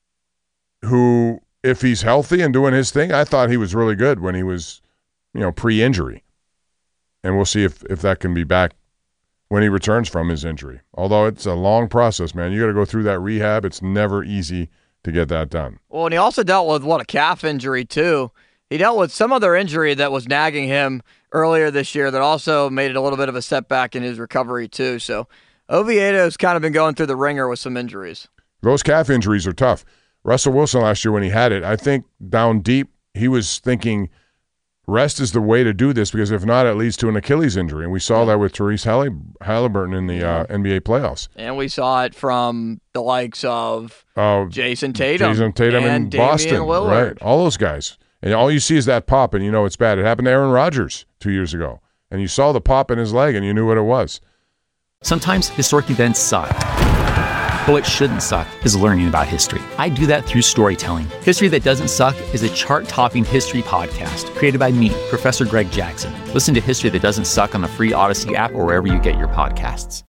who, if he's healthy and doing his thing, I thought he was really good when he was, you know, pre-injury. And we'll see if, if that can be back when he returns from his injury. Although it's a long process, man. You got to go through that rehab. It's never easy to get that done. Well, and he also dealt with, what, a calf injury, too. He dealt with some other injury that was nagging him earlier this year that also made it a little bit of a setback in his recovery, too. So Oviedo's kind of been going through the ringer with some injuries. Those calf injuries are tough. Russell Wilson last year when he had it, I think down deep, he was thinking rest is the way to do this because if not, it leads to an Achilles injury. And we saw that with Therese Halliburton in the uh, N B A playoffs. And we saw it from the likes of uh, Jason Tatum, Jason Tatum and in Damian Boston. Lillard. Right, all those guys. And all you see is that pop, and you know it's bad. It happened to Aaron Rodgers two years ago. And you saw the pop in his leg, and you knew what it was. Sometimes historic events suck. But what shouldn't suck is learning about history. I do that through storytelling. History That Doesn't Suck is a chart-topping history podcast created by me, Professor Greg Jackson. Listen to History That Doesn't Suck on the free Odyssey app or wherever you get your podcasts.